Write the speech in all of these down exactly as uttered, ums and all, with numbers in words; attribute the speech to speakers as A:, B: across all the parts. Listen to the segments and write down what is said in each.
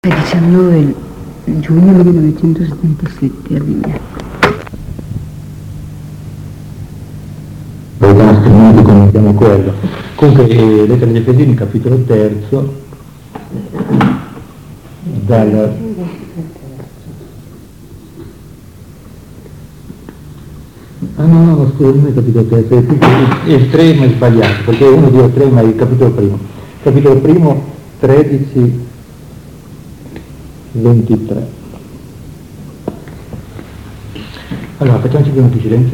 A: diciannove giugno millenovecentosettantasette a Vigna.
B: Abbiamo scritto, commentiamo quello. Comunque, eh, lettera agli Efesini, capitolo terzo, dal... Ah no, no, no, scusa, non è il capitolo terzo, è tutto, il tre è sbagliato, perché è uno, due, tre, ma è il capitolo primo. Capitolo primo, tredici, ventitré. Allora, facciamoci due minuti di silenzio.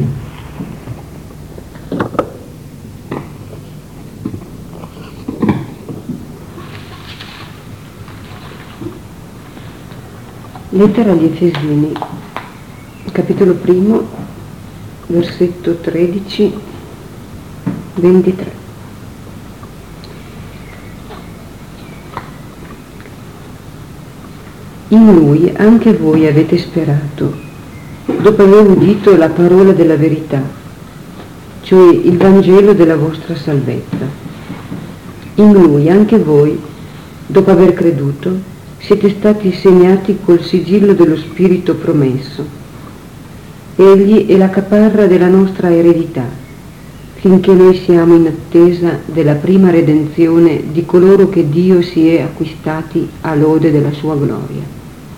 A: Lettera agli Efesini, capitolo primo, versetto tredici, ventitré. In lui anche voi avete sperato, dopo aver udito la parola della verità, cioè il Vangelo della vostra salvezza. In lui anche voi, dopo aver creduto, siete stati segnati col sigillo dello Spirito promesso. Egli è la caparra della nostra eredità, finché noi siamo in attesa della prima redenzione di coloro che Dio si è acquistati a lode della sua gloria.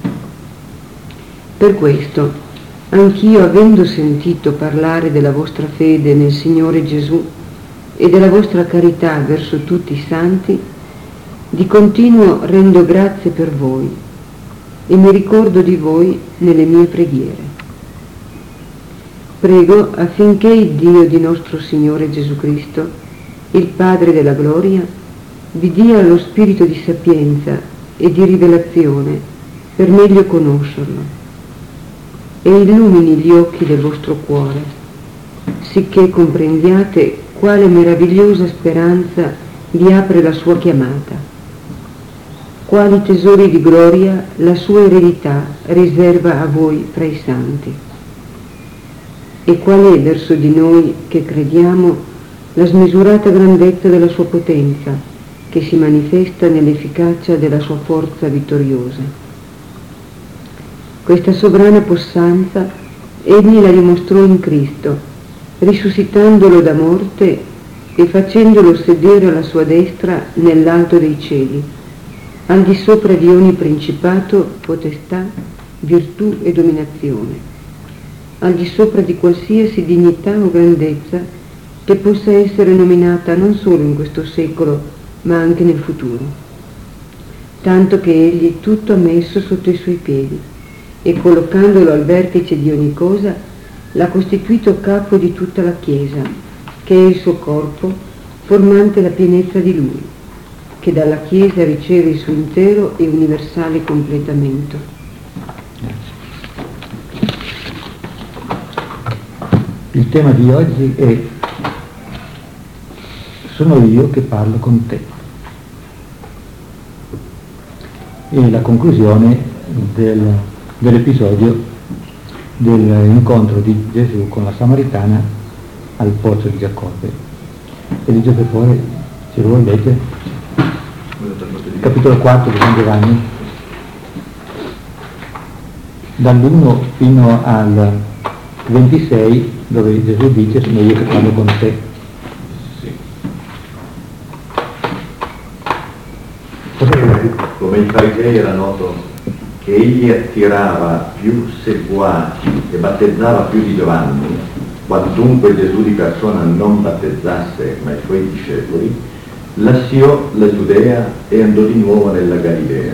A: Per questo, anch'io, avendo sentito parlare della vostra fede nel Signore Gesù e della vostra carità verso tutti i santi, di continuo rendo grazie per voi e mi ricordo di voi nelle mie preghiere. Prego affinché il Dio di nostro Signore Gesù Cristo, il Padre della gloria, vi dia lo spirito di sapienza e di rivelazione per meglio conoscerlo, e illumini gli occhi del vostro cuore, sicché comprendiate quale meravigliosa speranza vi apre la sua chiamata, quali tesori di gloria la sua eredità riserva a voi fra i santi, e qual è verso di noi che crediamo la smisurata grandezza della sua potenza, che si manifesta nell'efficacia della sua forza vittoriosa. Questa sovrana possanza egli la dimostrò in Cristo, risuscitandolo da morte e facendolo sedere alla sua destra nell'alto dei cieli, al di sopra di ogni principato, potestà, virtù e dominazione, al di sopra di qualsiasi dignità o grandezza che possa essere nominata non solo in questo secolo, ma anche nel futuro. Tanto che egli tutto ha messo sotto i suoi piedi, e collocandolo al vertice di ogni cosa, l'ha costituito capo di tutta la Chiesa, che è il suo corpo, formante la pienezza di lui, che dalla Chiesa riceve il suo intero e universale completamento.
B: Il tema di oggi è: sono io che parlo con te. E la conclusione del dell'episodio dell'incontro di Gesù con la Samaritana al pozzo di Giacobbe. E dice per favore, se lo vuoi leggere, capitolo quattro di San Giovanni, dall'uno fino al ventisei, dove Gesù dice: sono io che parlo con te.
C: Come i farisei era noto che egli attirava più seguaci e battezzava più di Giovanni, quantunque Gesù di persona non battezzasse ma i suoi discepoli, lasciò la Giudea e andò di nuovo nella Galilea.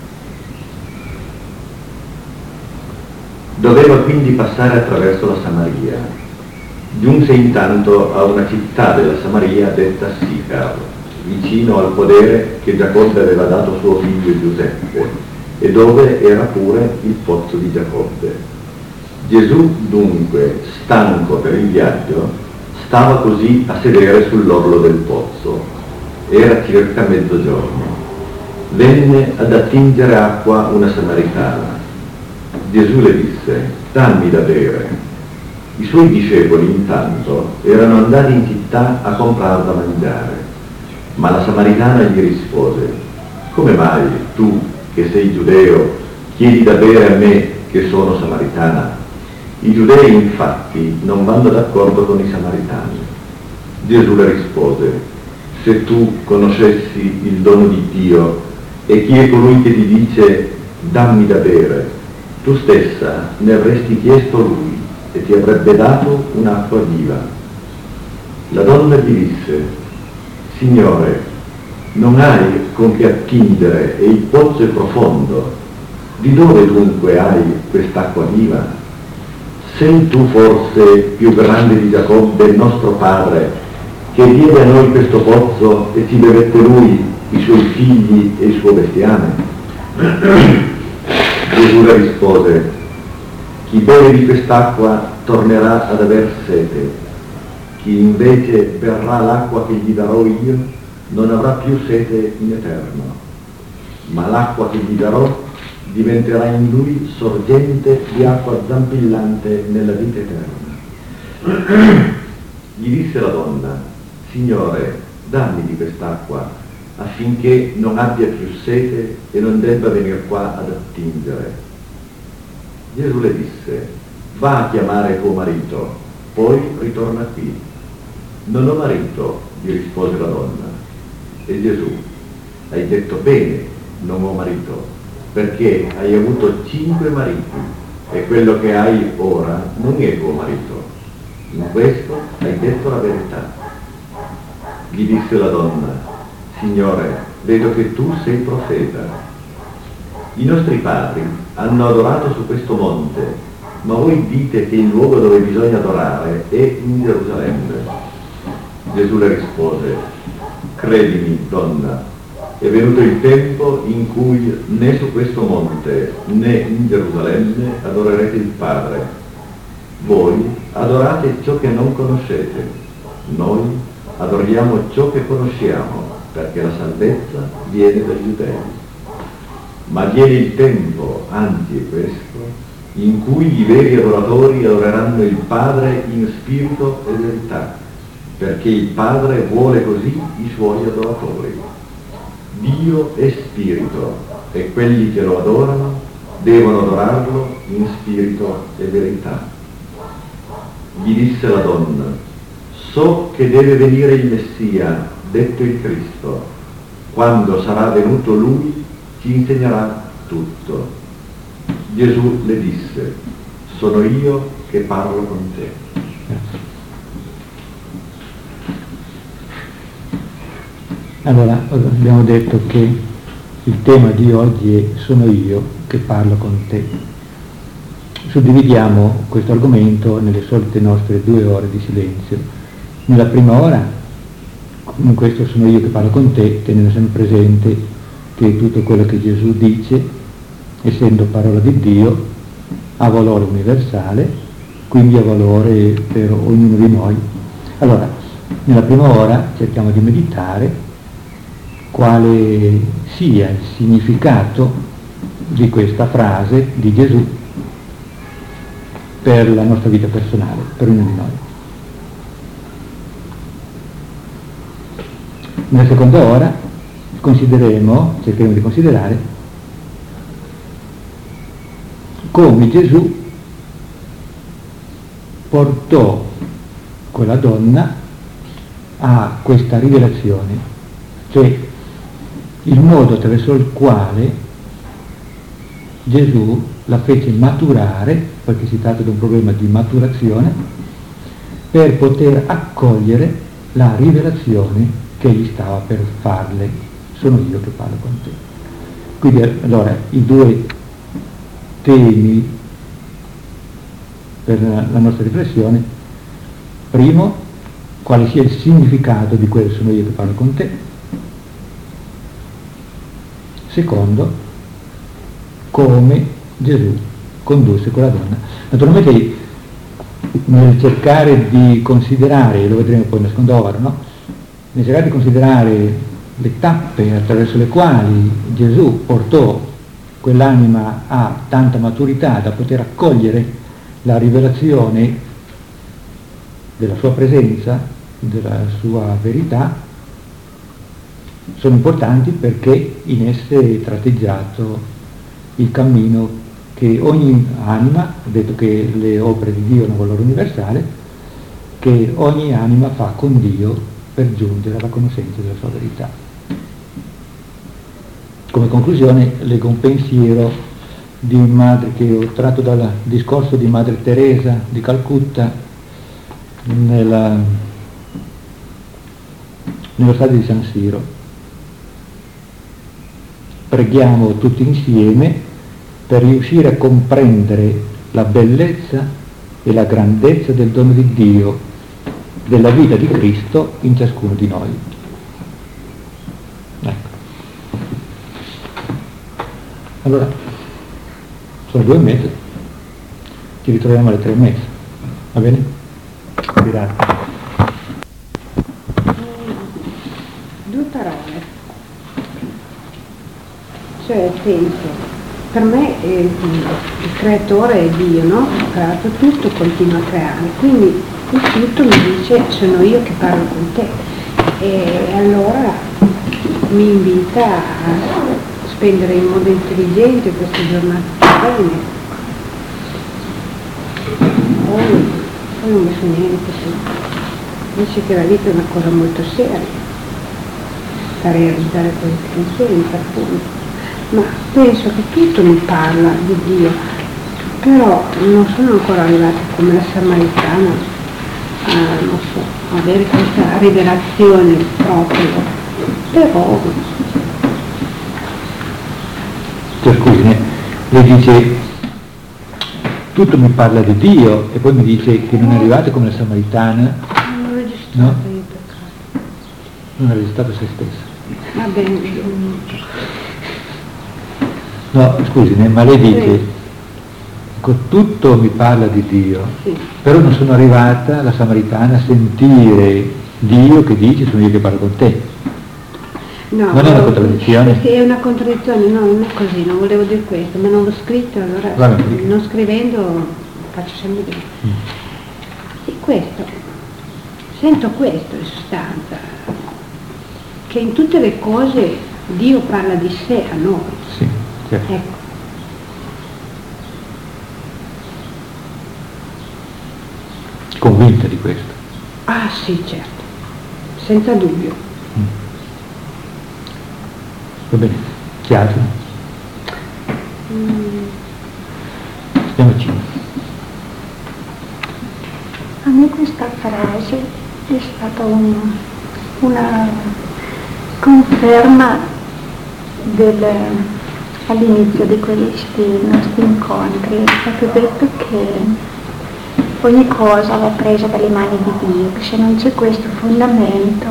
C: Doveva quindi passare attraverso la Samaria. Giunse intanto a una città della Samaria detta Sicar, vicino al podere che Giacobbe aveva dato a suo figlio Giuseppe, e dove era pure il pozzo di Giacobbe. Gesù dunque, stanco per il viaggio, stava così a sedere sull'orlo del pozzo. Era circa mezzogiorno. Venne ad attingere acqua una samaritana. Gesù le disse: dammi da bere. I suoi discepoli intanto erano andati in città a comprare da mangiare, ma la samaritana gli rispose: come mai tu, che sei giudeo, chiedi da bere a me che sono samaritana? I giudei infatti non vanno d'accordo con i samaritani. Gesù le rispose: se tu conoscessi il dono di Dio e chi è colui che ti dice dammi da bere, tu stessa ne avresti chiesto lui e ti avrebbe dato un'acqua viva. La donna gli disse: Signore, non hai con che attingere e il pozzo è profondo. Di dove dunque hai quest'acqua viva? Sei tu forse più grande di Giacobbe, il nostro padre, che diede a noi questo pozzo e ci bevette lui, i suoi figli e il suo bestiame? Gesù le rispose: chi beve di quest'acqua tornerà ad aver sete. Chi invece berrà l'acqua che gli darò io non avrà più sete in eterno, ma l'acqua che gli darò diventerà in lui sorgente di acqua zampillante nella vita eterna. Gli disse la donna: Signore, dammi di quest'acqua affinché non abbia più sete e non debba venire qua ad attingere. Gesù le disse: va a chiamare tuo marito, poi ritorna qui. Non ho marito, gli rispose la donna. E Gesù: hai detto bene, non ho marito, perché hai avuto cinque mariti e quello che hai ora non è tuo marito. In questo hai detto la verità. Gli disse la donna: Signore, vedo che tu sei profeta. I nostri padri hanno adorato su questo monte, ma voi dite che il luogo dove bisogna adorare è in Gerusalemme. Gesù le rispose: credimi, donna, è venuto il tempo in cui né su questo monte né in Gerusalemme adorerete il Padre. Voi adorate ciò che non conoscete, noi adoriamo ciò che conosciamo, perché la salvezza viene dai giudei. Ma viene il tempo, anzi è questo, in cui i veri adoratori adoreranno il Padre in spirito e verità, perché il Padre vuole così i suoi adoratori. Dio è spirito e quelli che lo adorano devono adorarlo in spirito e verità. Gli disse la donna: so che deve venire il Messia, detto il Cristo. Quando sarà venuto lui ci insegnerà tutto. Gesù le disse: sono io che parlo con te.
B: Allora, abbiamo detto che il tema di oggi è sono io che parlo con te. Suddividiamo questo argomento nelle solite nostre due ore di silenzio. Nella prima ora, in questo sono io che parlo con te, tenendo sempre presente che tutto quello che Gesù dice, essendo parola di Dio, ha valore universale, quindi ha valore per ognuno di noi. Allora, nella prima ora cerchiamo di meditare quale sia il significato di questa frase di Gesù per la nostra vita personale, per ognuno di noi. Nella seconda ora considereremo, cercheremo di considerare come Gesù portò quella donna a questa rivelazione, cioè il modo attraverso il quale Gesù la fece maturare, perché si tratta di un problema di maturazione, per poter accogliere la rivelazione che gli stava per farle. Sono io che parlo con te. Quindi allora i due temi per la nostra riflessione: primo, quale sia il significato di quel sono io che parlo con te; secondo, come Gesù condusse quella donna. Naturalmente nel cercare di considerare, lo vedremo poi nella seconda ora, no? Nel cercare di considerare le tappe attraverso le quali Gesù portò quell'anima a tanta maturità da poter accogliere la rivelazione della sua presenza, della sua verità, sono importanti perché in esse è tratteggiato il cammino che ogni anima, detto che le opere di Dio hanno valore universale, che ogni anima fa con Dio per giungere alla conoscenza della sua verità. Come conclusione leggo un pensiero di madre che ho tratto dal discorso di Madre Teresa di Calcutta nella, nello stadio di San Siro. Preghiamo tutti insieme per riuscire a comprendere la bellezza e la grandezza del dono di Dio, della vita di Cristo in ciascuno di noi. Ecco. Allora, sono due e mezza, ci ritroviamo alle tre e mezza, va bene? Grazie.
A: Due parole, cioè penso, per me eh, il creatore è Dio, no? Ha creato tutto, continua a creare, quindi il tutto mi dice sono io che parlo con te, e allora mi invita a spendere in modo intelligente queste giornate terrene. Poi, poi non mi fa niente, sì. Dice che la vita è una cosa molto seria da realizzare questi pensieri, per punto. Ma penso che tutto mi parla di Dio, però non sono ancora arrivata come la Samaritana a, non so, avere questa rivelazione proprio, però...
B: Cioè, scusi, lei dice tutto mi parla di Dio e poi mi dice che non è arrivata come la Samaritana.
A: Non ho registrato, no? Io peccato.
B: Non ha registrato se stessa.
A: Va bene.
B: No, scusi, ma lei dice ecco, tutto mi parla di Dio, sì. Però non sono arrivata, la Samaritana, a sentire Dio che dice sono io che parlo con te.
A: No,
B: non è una contraddizione?
A: Sì, è una contraddizione, no, non è così, non volevo dire questo, ma non l'ho scritto, allora
B: Vabbè,
A: non scrivendo faccio sempre dire. Mm. Sì, questo, sento questo in sostanza, che in tutte le cose Dio parla di sé a noi.
B: Sì, certo.
A: Ecco.
B: Convinta di questo?
A: Ah sì, certo, senza dubbio.
B: Mm. Va bene, chi altro?
A: Mm.
B: Stiamo vicino.
D: A me questa frase è stata un, una conferma del, all'inizio di questi nostri incontri. È stato detto che ogni cosa va presa dalle mani di Dio, che se non c'è questo fondamento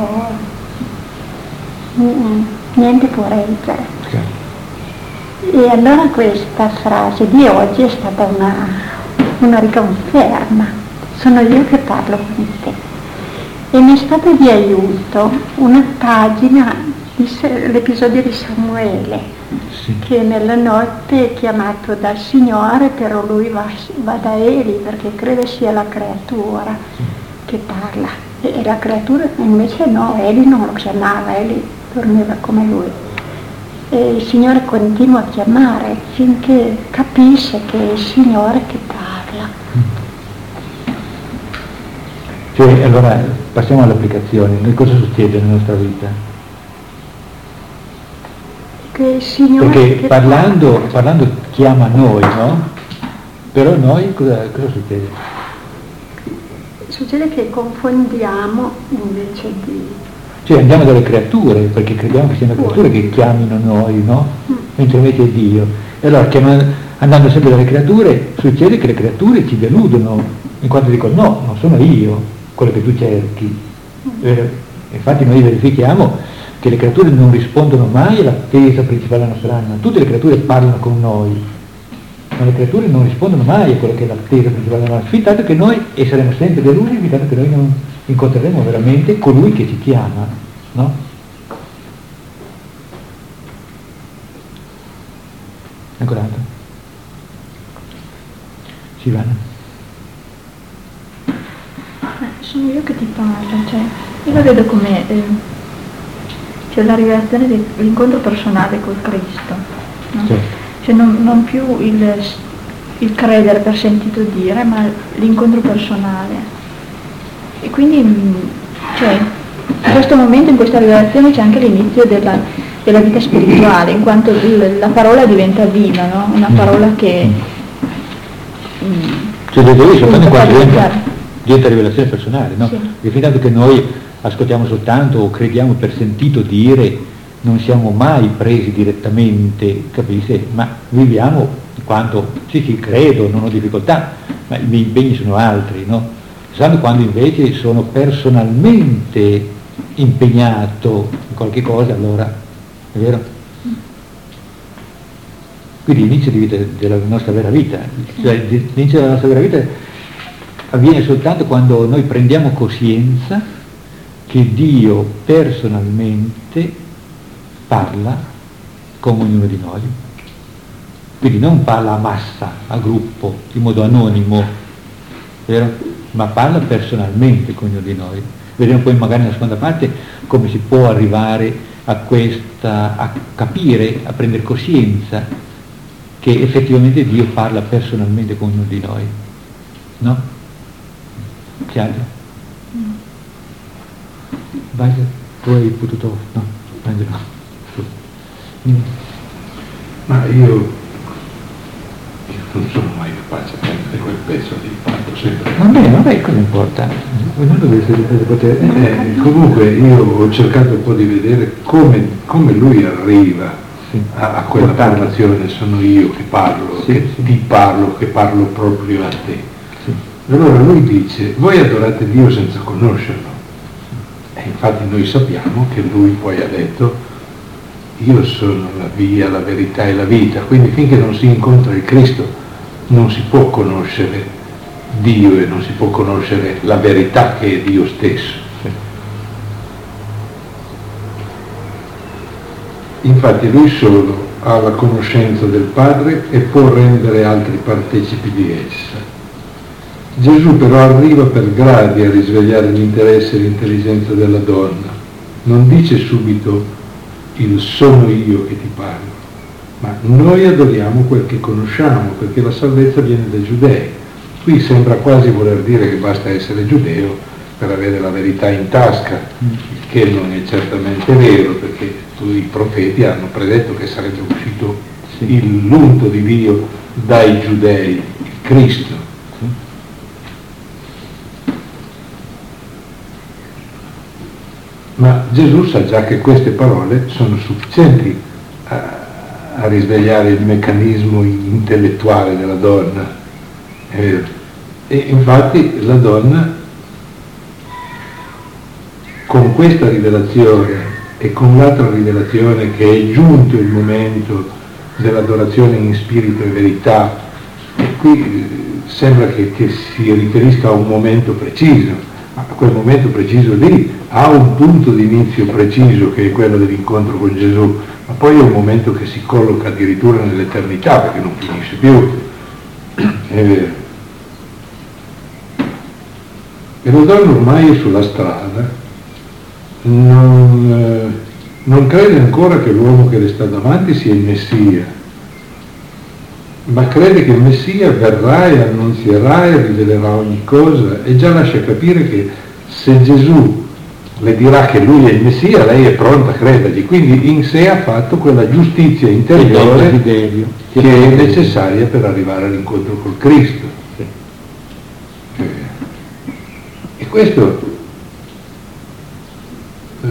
D: mm, niente può reggere. Okay. E allora questa frase di oggi è stata una, una riconferma, sono io che parlo con te. E mi è stata di aiuto una pagina, l'episodio di Samuele, sì. Che nella notte è chiamato dal Signore, però lui va, va da Eli perché crede sia la creatura sì. Che parla. E la creatura invece no, Eli non lo chiamava, Eli dormiva come lui. E il Signore continua a chiamare finché capisce che è il Signore che parla.
B: Cioè, allora passiamo all'applicazione. Che cosa succede nella nostra vita?
D: Che il Signore
B: Perché
D: che
B: parlando,
D: parla.
B: parlando chiama noi, no? Però noi cosa, cosa succede?
D: Succede che confondiamo invece di...
B: Cioè andiamo dalle creature, perché crediamo che siano le creature che chiamino noi, no? Mm. Mentre invece è Dio. E allora chiamando, andando sempre dalle creature, succede che le creature ci deludono, in quanto dicono no, non sono io quello che tu cerchi. Mm. Eh, infatti noi verifichiamo che le creature non rispondono mai all'attesa principale della nostra anima. Tutte le creature parlano con noi, ma le creature non rispondono mai a quello che è l'attesa principale della nostra, fin tanto che noi, e saremo sempre delusi, fin tanto che noi non incontreremo veramente colui che ci chiama, no? Ancora altro? Silvana?
E: Sono io che ti parlo, cioè io la vedo come eh, cioè la rivelazione dell'incontro personale col Cristo, no?
B: Sì.
E: Cioè non, non più il, il credere per sentito dire, ma l'incontro personale. E quindi, cioè, in questo momento, in questa rivelazione, c'è anche l'inizio della, della vita spirituale, in quanto il, la parola diventa viva, no? Una parola che... Mm,
B: cioè deve soltanto quando diventa, diventa rivelazione personale, no?
E: Sì.
B: E fin tanto che noi ascoltiamo soltanto o crediamo per sentito dire, non siamo mai presi direttamente, capisci? Ma viviamo quando sì, sì, credo, non ho difficoltà, ma i miei impegni sono altri, no? Sanno quando invece sono personalmente impegnato in qualche cosa, allora è vero? Quindi l'inizio di vita della nostra vera vita, cioè l'inizio della nostra vera vita avviene soltanto quando noi prendiamo coscienza che Dio personalmente parla con ognuno di noi. Quindi non parla a massa, a gruppo, in modo anonimo, vero? Ma parla personalmente con ognuno di noi. Vedremo poi magari nella seconda parte come si può arrivare a questa, a capire, a prendere coscienza che effettivamente Dio parla personalmente con ognuno di noi. No? Chiaro?
E: Mm.
B: Vai, tu hai potuto... no, prendilo. Mm.
F: Ma io, io non sono mai capace a prendere quel pezzo di fatto sempre.
B: Vabbè, vabbè, cosa importa? Ognuno deve essere di potere.
F: Eh, comunque io ho cercato un po' di vedere come, come lui arriva
B: Sì.
F: a, a quella formazione, sono io che parlo,
B: Sì,
F: che
B: sì.
F: ti parlo, che parlo proprio a te.
B: Sì.
F: Allora lui dice, voi adorate Dio senza conoscerlo. E infatti noi sappiamo che lui poi ha detto, io sono la via, la verità e la vita, quindi finché non si incontra il Cristo non si può conoscere Dio e non si può conoscere la verità che è Dio stesso. Infatti lui solo ha la conoscenza del Padre e può rendere altri partecipi di essa. Gesù però arriva per gradi a risvegliare l'interesse e l'intelligenza della donna. Non dice subito il sono io che ti parlo, ma noi adoriamo quel che conosciamo, perché la salvezza viene dai giudei. Qui sembra quasi voler dire che basta essere giudeo per avere la verità in tasca, il che non è certamente vero, perché i profeti hanno predetto che sarebbe uscito
B: Sì.
F: il l'unto di Dio dai giudei, il Cristo.
B: Sì.
F: Ma Gesù sa già che queste parole sono sufficienti a, a risvegliare il meccanismo intellettuale della donna. È vero. E infatti la donna, con questa rivelazione e con l'altra rivelazione che è giunto il momento dell'adorazione in spirito e verità, e qui eh, sembra che, che si riferisca a un momento preciso, a quel momento preciso lì ha un punto di inizio preciso che è quello dell'incontro con Gesù, ma poi è un momento che si colloca addirittura nell'eternità perché non finisce più. È vero. E la donna ormai è sulla strada, non, eh, non crede ancora che l'uomo che le sta davanti sia il Messia, ma crede che il Messia verrà e annunzierà e rivelerà ogni cosa, e già lascia capire che se Gesù le dirà che lui è il Messia, lei è pronta a credergli, quindi in sé ha fatto quella giustizia interiore che è necessaria per arrivare all'incontro col Cristo. E questo, eh,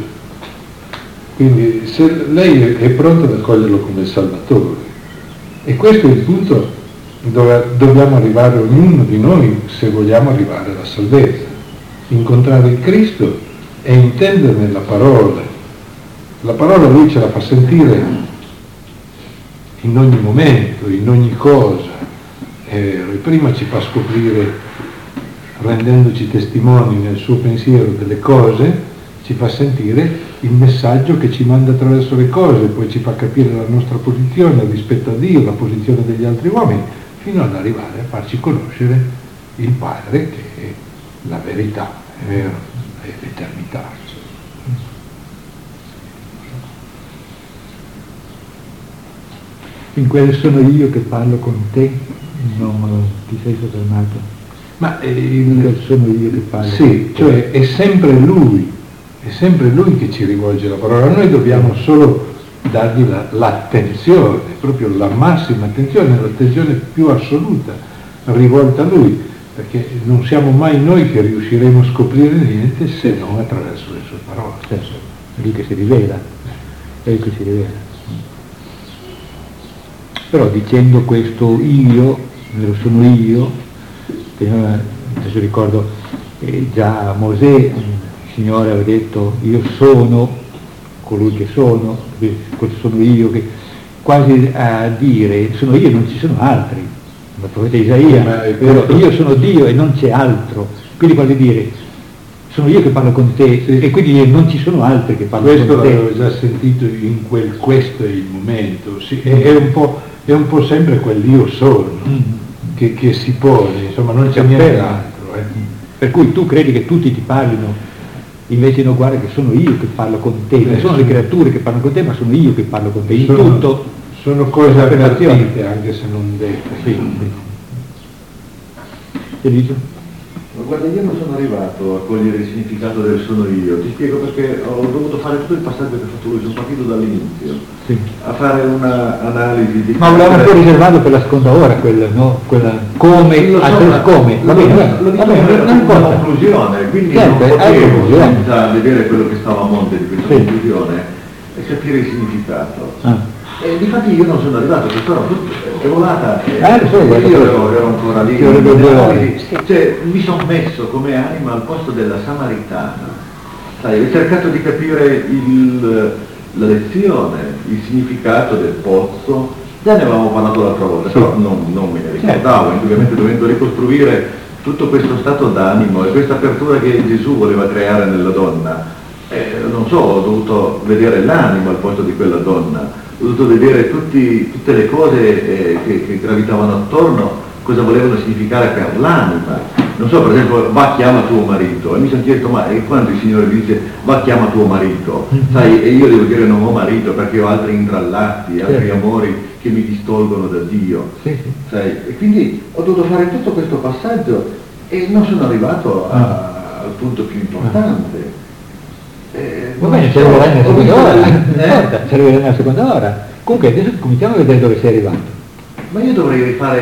F: quindi se lei è pronta ad accoglierlo come Salvatore, e questo è il punto dove dobbiamo arrivare ognuno di noi se vogliamo arrivare alla salvezza, incontrare il Cristo e intenderne la parola. La parola lui ce la fa sentire in ogni momento, in ogni cosa, è vero, e prima ci fa scoprire, rendendoci testimoni nel suo pensiero delle cose, ci fa sentire il messaggio che ci manda attraverso le cose, poi ci fa capire la nostra posizione rispetto a Dio, la posizione degli altri uomini, fino ad arrivare a farci conoscere il Padre, che è la verità, è vero, è l'eternità.
B: in quel sono io che parlo con te, non ti sei soffermato.
F: Ma eh,
B: In quel
F: il,
B: sono io che parlo
F: sì,
B: con te.
F: cioè è sempre lui, è sempre lui che ci rivolge la parola, noi dobbiamo solo dargli la, l'attenzione, proprio la massima attenzione, l'attenzione più assoluta rivolta a lui, perché non siamo mai noi che riusciremo a scoprire niente se non attraverso le sue parole.
B: Certo, è lui che si rivela, è lui che si rivela. Però dicendo questo io, lo sono io, adesso ricordo eh, già Mosè, il Signore aveva detto io sono colui che sono, questo sono io, che quasi a dire sono io, non ci sono altri, il profeta Isaia,
F: Ma è
B: però
F: questo-
B: io sono Dio e non c'è altro, quindi quasi dire sono io che parlo con te,
F: Sì.
B: e quindi non ci sono altri che parlano
F: Questo
B: con te.
F: l'avevo già sentito in quel questo è il momento, sì, è, è, un po', è un po' sempre quell'io sono
B: Mm.
F: che, che si pone, insomma non c'è
B: Si
F: niente
B: afferma.
F: altro. eh.
B: Per cui tu credi che tutti ti parlino, invece no, guarda che sono io che parlo con te, non
F: Eh,
B: sono
F: sì.
B: le creature che parlano con te, ma sono io che parlo con te, in
F: Sono-
B: tutto.
F: Sono cose
B: Affermazioni.
F: avvertite anche se non dette.
B: Sì, sì. Che dici?
C: Ma guarda, io non sono arrivato a cogliere il significato del sono io, ti spiego perché ho dovuto fare tutto il passaggio che ha fatto lui, sono partito dall'inizio,
B: Sì.
C: a fare una analisi di...
B: Ma volevamo un po' riservato per la seconda ora, quella, no? Quella come,
C: Lo so,
B: altre
C: ma-
B: come, va
C: lo-
B: bene,
C: lo-
B: va
C: lo dico
B: bene,
C: come
B: non
C: una
B: importa.
C: conclusione, quindi
B: Certo,
C: non
B: è una
C: potevo
B: conclusione.
C: senza vedere quello che stava a monte di questa
B: Sì.
C: conclusione e capire il significato.
B: Ah.
C: E difatti io non sono arrivato, perché ero tutto, è volata, e
B: Eh, lo so, guarda,
C: io
B: questo.
C: ero, ero ancora lì,
B: Ci vorrebbe due ore.
C: analisi. Cioè, mi sono messo come anima al posto della Samaritana, sai, ho cercato di capire il, la lezione, il significato del pozzo, già ne avevamo parlato l'altra volta, però non, non me ne ricordavo, indubbiamente dovendo ricostruire tutto questo stato d'animo e questa apertura che Gesù voleva creare nella donna. Eh, non so, ho dovuto vedere l'animo al posto di quella donna, ho dovuto vedere tutti- tutte le cose eh, che, che gravitavano attorno, cosa volevano significare per l'anima. Non so, per esempio, va chiama tuo marito, e mi sono chiesto, ma e quando il Signore mi dice va chiama tuo marito, sai, e io devo dire non ho marito perché ho altri intrallati, altri
B: Certo.
C: amori che mi distolgono da Dio.
B: Sì, sì.
C: Sai, e quindi ho dovuto fare tutto questo passaggio e non sono arrivato a- al punto più importante. Eh,
B: Va bene,
C: non
B: ci
C: so,
B: arriverai nella
C: ho
B: seconda
C: visto-
B: ora,
C: eh?
B: non importa, ci arriverai nella seconda ora. Comunque adesso cominciamo a vedere dove sei arrivato.
C: Ma io dovrei rifare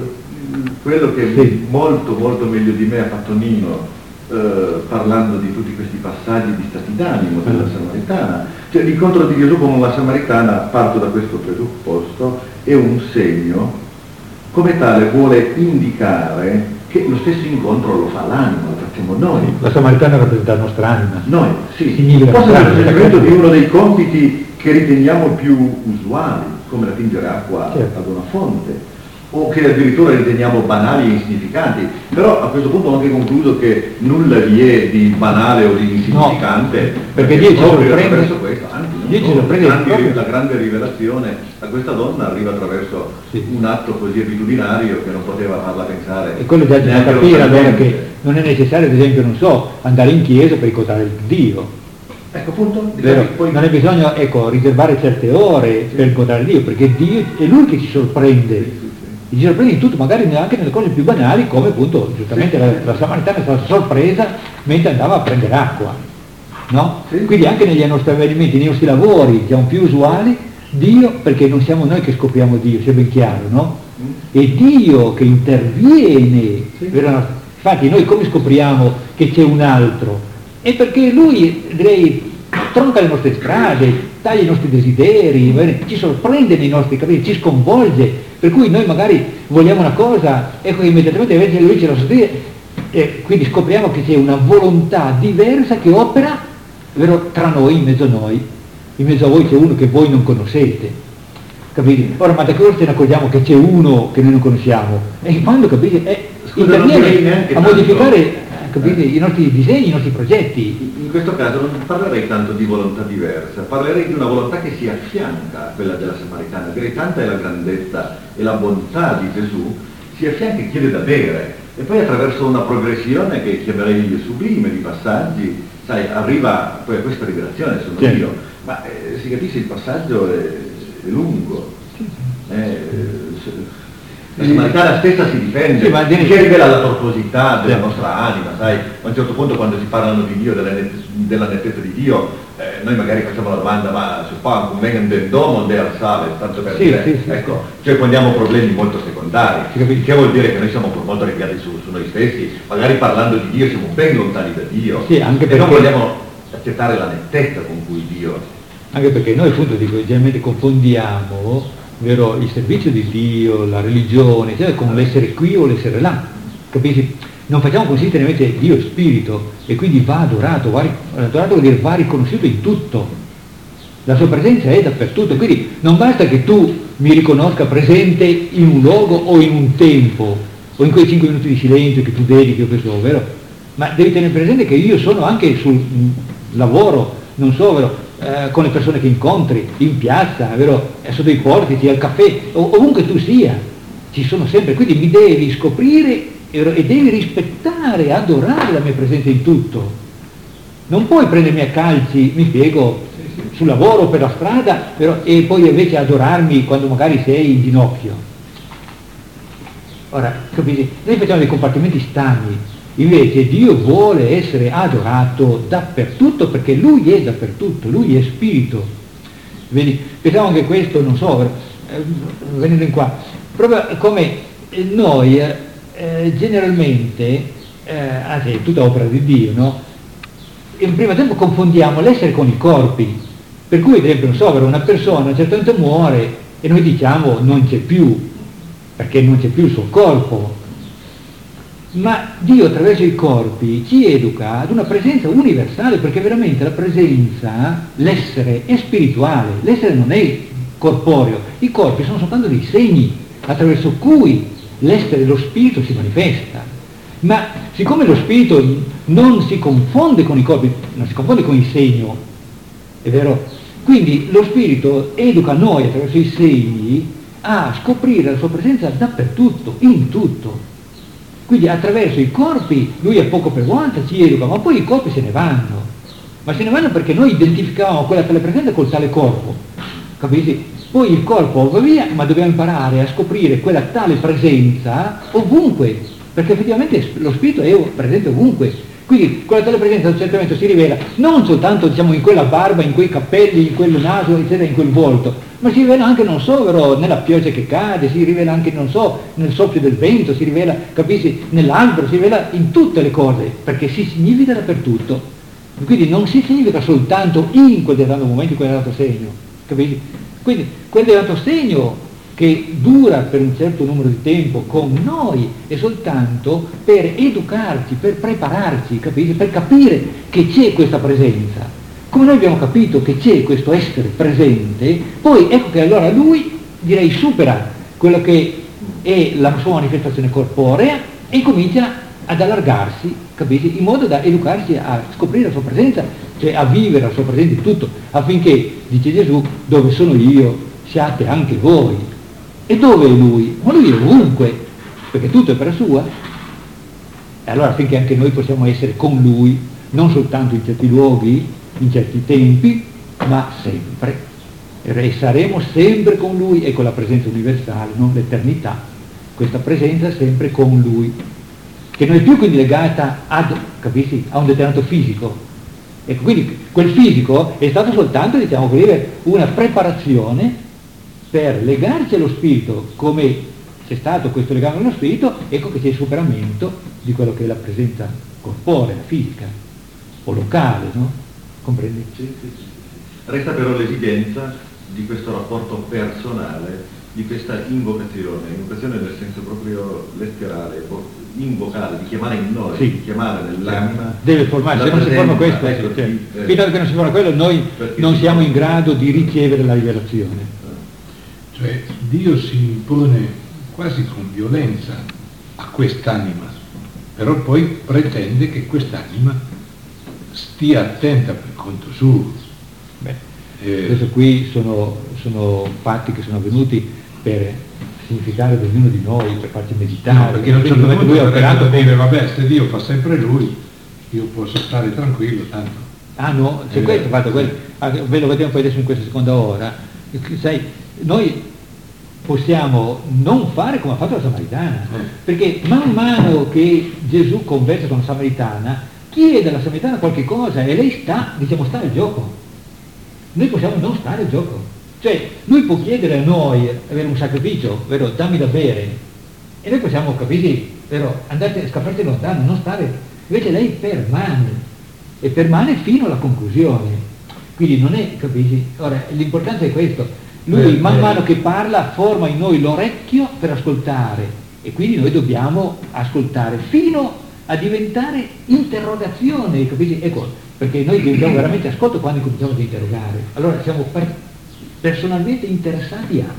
C: eh, quello che
B: Sì.
C: molto molto meglio di me ha fatto Nino, eh, parlando di tutti questi passaggi di stati d'animo della Samaritana. Cioè l'incontro di Gesù con la Samaritana, parto da questo presupposto, è un segno, come tale vuole indicare che lo stesso incontro lo fa l'anima, lo facciamo noi.
B: La Samaritana rappresenta la nostra anima.
C: Noi, sì,
B: Simile alla
C: posso
B: strada.
C: essere l'esempio di uno dei compiti che riteniamo più usuali, come attingere acqua
B: Certo.
C: ad una fonte, o che addirittura riteniamo banali e insignificanti, però a questo punto ho anche concluso che nulla vi è di banale o di insignificante,
B: perché Dio ci
C: proprio
B: sorprende-
C: attraverso questo, anzi, non
B: Dio ci
C: solo,
B: sorprende
C: grandi-
B: proprio-
C: la grande rivelazione a questa donna arriva attraverso
B: Sì.
C: un atto così abitudinario che non poteva farla pensare.
B: E quello già ci fa
C: neanche
B: capire allora
C: lontanamente.
B: che non è necessario, ad esempio, non so, andare in chiesa per incontrare Dio.
C: Ecco appunto,
B: Vero?
C: poi
B: Non è bisogno, ecco, riservare certe ore per incontrare Dio, perché Dio è Lui che ci sorprende. Ci sorprende in tutto, magari neanche nelle cose più banali, come appunto, giustamente la, la Samaritana è stata sorpresa mentre andava a prendere acqua. No?
C: Sì.
B: Quindi anche negli nostri avvenimenti, nei nostri lavori, diciamo più usuali, Dio, perché non siamo noi che scopriamo Dio, sia ben chiaro, no? È Dio che interviene. Vero? Infatti noi come scopriamo che c'è un altro? È perché Lui, direi, tronca le nostre strade, taglia i nostri desideri, bene, ci sorprende nei nostri capelli, ci sconvolge, per cui noi magari vogliamo una cosa, ecco che immediatamente invece Lui ce la sostiene, e quindi scopriamo che c'è una volontà diversa che opera, vero, tra noi, in mezzo a noi, in mezzo a voi c'è uno che voi non conoscete, capite? Ora, ma da che ora ce ne accorgiamo che c'è uno che noi non conosciamo? E quando, capite, eh,
C: Scusa, non direi
B: interviene
C: neanche
B: a
C: tanto.
B: modificare, capite, i nostri disegni, i nostri progetti.
C: In questo caso non parlerei tanto di volontà diversa, parlerei di una volontà che si affianca a quella della Samaritana. Direi tanta è la grandezza e la bontà di Gesù, si affianca e chiede da bere. E poi attraverso una progressione che chiamerei sublime di passaggi, sai, arriva poi a questa rivelazione, sono
B: Sì.
C: io. Ma eh, si capisce il passaggio è, è lungo. Eh, la samaritana stessa si difende,
B: sì, ma
C: si rivela la tortuosità della nostra anima, sai? A un certo punto quando si parlano di Dio, della, net- della nettezza di Dio, eh, noi magari facciamo la domanda, ma se fa un vengan del domo del sale, tanto per
B: sì,
C: dire,
B: sì, sì,
C: ecco, cioè poniamo problemi molto secondari,
B: sì,
C: che vuol dire che noi siamo molto arrabbiati su, su noi stessi, magari parlando di Dio siamo ben lontani da Dio,
B: sì, anche
C: e
B: perché...
C: non vogliamo accettare la nettezza con cui Dio...
B: Anche perché noi appunto dico, generalmente confondiamo vero, il servizio di Dio, la religione, cioè, con l'essere qui o l'essere là, capisci? Non facciamo consistere invece Dio è spirito e quindi va adorato, va, adorato vuol dire va riconosciuto in tutto, la sua presenza è dappertutto, quindi non basta che tu mi riconosca presente in un luogo o in un tempo, o in quei cinque minuti di silenzio che tu dedichi o questo, vero? Ma devi tenere presente che io sono anche sul lavoro, non so, vero? Eh, con le persone che incontri, in piazza, vero? Sotto i portici, al caffè, ov- ovunque tu sia, ci sono sempre, quindi mi devi scoprire e devi rispettare, adorare la mia presenza in tutto. Non puoi prendermi a calci, mi spiego, sul lavoro, per la strada, però, e poi invece adorarmi quando magari sei in ginocchio. Ora, capisci? Noi facciamo dei compartimenti stagni. Invece Dio vuole essere adorato dappertutto perché Lui è dappertutto, Lui è spirito. Vedi? Pensavo che questo, non so, eh, venendo in qua, proprio come noi eh, generalmente, eh, anzi è tutta opera di Dio, no? In primo tempo confondiamo l'essere con i corpi, per cui ad esempio, non so, una persona a un certo punto muore e noi diciamo non c'è più, perché non c'è più il suo corpo. Ma Dio attraverso i corpi ci educa ad una presenza universale, perché veramente la presenza, l'essere è spirituale, l'essere non è corporeo, i corpi sono soltanto dei segni attraverso cui l'essere, lo spirito si manifesta. Ma siccome lo spirito non si confonde con i corpi, non si confonde con il segno, è vero? Quindi lo spirito educa noi attraverso i segni a scoprire la sua presenza dappertutto, in tutto. Quindi attraverso i corpi lui a poco per volta ci educa, ma poi i corpi se ne vanno. Ma se ne vanno perché noi identificavamo quella tale presenza col tale corpo, capisci? Poi il corpo va via, ma dobbiamo imparare a scoprire quella tale presenza ovunque, perché effettivamente lo spirito è presente ovunque. Quindi quella tale presenza a un certo momento si rivela non soltanto, diciamo, in quella barba, in quei capelli, in quel naso, eccetera, in quel volto, ma si rivela anche, non so, però, nella pioggia che cade, si rivela anche, non so, nel soffio del vento, si rivela, capisci, nell'albero, si rivela in tutte le cose, perché si significa dappertutto. Quindi non si significa soltanto in quel determinato momento, in quel determinato segno, capisci? Quindi quel determinato segno che dura per un certo numero di tempo con noi è soltanto per educarci, per prepararci, capisci? Per capire che c'è questa presenza. Come noi abbiamo capito che c'è questo essere presente, poi ecco che allora lui, direi, supera quello che è la sua manifestazione corporea e comincia ad allargarsi, capisci? In modo da educarsi a scoprire la sua presenza, cioè a vivere la sua presenza in tutto, affinché, dice Gesù, dove sono io siate anche voi. E dove è lui? Ma lui è ovunque, perché tutto è per sua. E allora affinché anche noi possiamo essere con lui, non soltanto in certi luoghi, in certi tempi, ma sempre. E saremo sempre con lui e con la presenza universale, non l'eternità. Questa presenza sempre con lui, che non è più quindi legata ad, capisci, a un determinato fisico. E quindi quel fisico è stato soltanto, diciamo così, una preparazione per legarci allo spirito, come c'è stato questo legame allo spirito, ecco che c'è il superamento di quello che è la presenza corporea, fisica o locale, no? Comprendi?
C: Sì, sì, sì. Resta però l'esigenza di questo rapporto personale, di questa invocazione, invocazione nel senso proprio letterale, invocare, di chiamare in noi,
B: sì,
C: di chiamare nell'anima.
B: Deve formarsi, se non si forma questo,
C: ecco,
B: cioè,
C: sì, eh,
B: fino a che non si forma quello noi non siamo in grado di ricevere la rivelazione.
F: Cioè Dio si impone quasi con violenza a quest'anima, però poi pretende che quest'anima stia attenta per conto suo.
B: Beh,
F: eh,
B: questo qui sono, sono fatti che sono avvenuti per significare ad ognuno di noi, per farci meditare.
F: No, perché non c'è
B: lui
F: lui
B: ha operato
F: per dire, vabbè, se Dio fa sempre lui, io posso stare tranquillo, tanto.
B: Ah no, c'è
F: eh,
B: questo fatto,
F: sì.
B: quello, ah, ve lo vediamo poi adesso in questa seconda ora. Sai, noi possiamo non fare come ha fatto la Samaritana, perché man mano che Gesù conversa con la Samaritana, chiede alla Samaritana qualche cosa e lei sta, diciamo, sta al gioco. Noi possiamo non stare al gioco, cioè lui può chiedere a noi avere un sacrificio, vero, dammi da bere, e noi possiamo, capisci, vero, andate, scapparti lontano, non stare, invece lei permane, e permane fino alla conclusione, quindi non è, capisci, ora l'importante è questo, lui man mano che parla forma in noi l'orecchio per ascoltare, e quindi noi dobbiamo ascoltare fino a diventare interrogazione, capisci, ecco, perché noi diventiamo veramente ascolto quando cominciamo ad interrogare, allora siamo per, personalmente interessati a.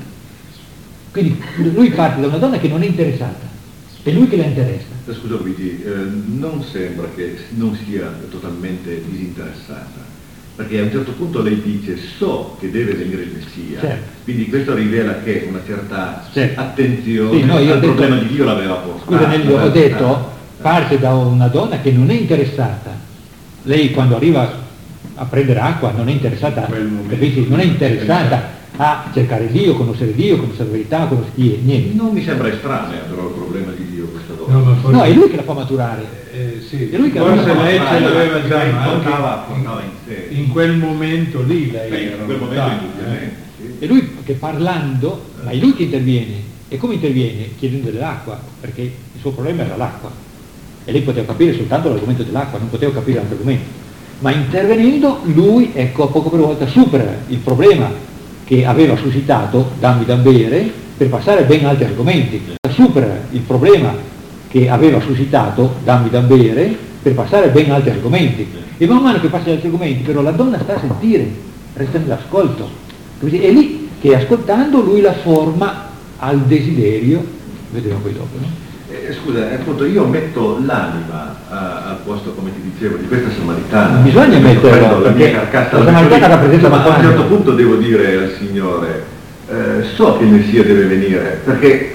B: Quindi lui parte da una donna che non è interessata, è lui che la interessa.
C: Scusa Luigi, eh, non sembra che non sia totalmente disinteressata, perché a un certo punto lei dice so che deve venire il Messia,
B: certo.
C: Quindi questo rivela che una certa
B: certo.
C: attenzione
B: sì, no, io
C: al
B: detto,
C: problema di Dio l'aveva posto.
B: Scusa,
C: ah,
B: ho detto, parte da una donna che non è interessata. Lei quando arriva a prendere acqua non è interessata, capisci? Non è interessata a cercare Dio, conoscere Dio, conoscere la verità, conoscere chi è, niente.
C: Non mi sembra estranea però il problema di Dio questa donna.
F: No, ma forse...
B: no, è lui che la fa maturare.
F: Eh, sì.
B: È lui che
F: forse
B: la
F: lei ce l'aveva già, ma
C: portava,
F: anche
C: portava in sé.
F: in quel momento lì lei
C: Beh,
F: era
C: in quel momento
F: lontana,
C: indubbiamente,
F: eh.
C: sì.
B: È lui che parlando, ma è lui che interviene. E come interviene? Chiedendo dell'acqua, perché il suo problema era l'acqua. E lei poteva capire soltanto l'argomento dell'acqua, non poteva capire l'altro argomento. Ma intervenendo lui, ecco, a poco per volta supera il problema che aveva suscitato, dammi da bere, per passare a ben altri argomenti. Supera il problema che aveva suscitato, dammi da bere, per passare a ben altri argomenti. E man mano che passa agli altri argomenti, però la donna sta a sentire, resta nell'ascolto. È lì che ascoltando lui la forma al desiderio, vedremo poi dopo, no?
C: Eh, scusa, appunto io metto l'anima a, al posto, come ti dicevo, di questa Samaritana.
B: Bisogna metterla,
C: la mia carcassa,
B: la Samaritana rappresenta
C: ma
B: una
C: a un certo punto devo dire al Signore, eh, so che il Messia deve venire, perché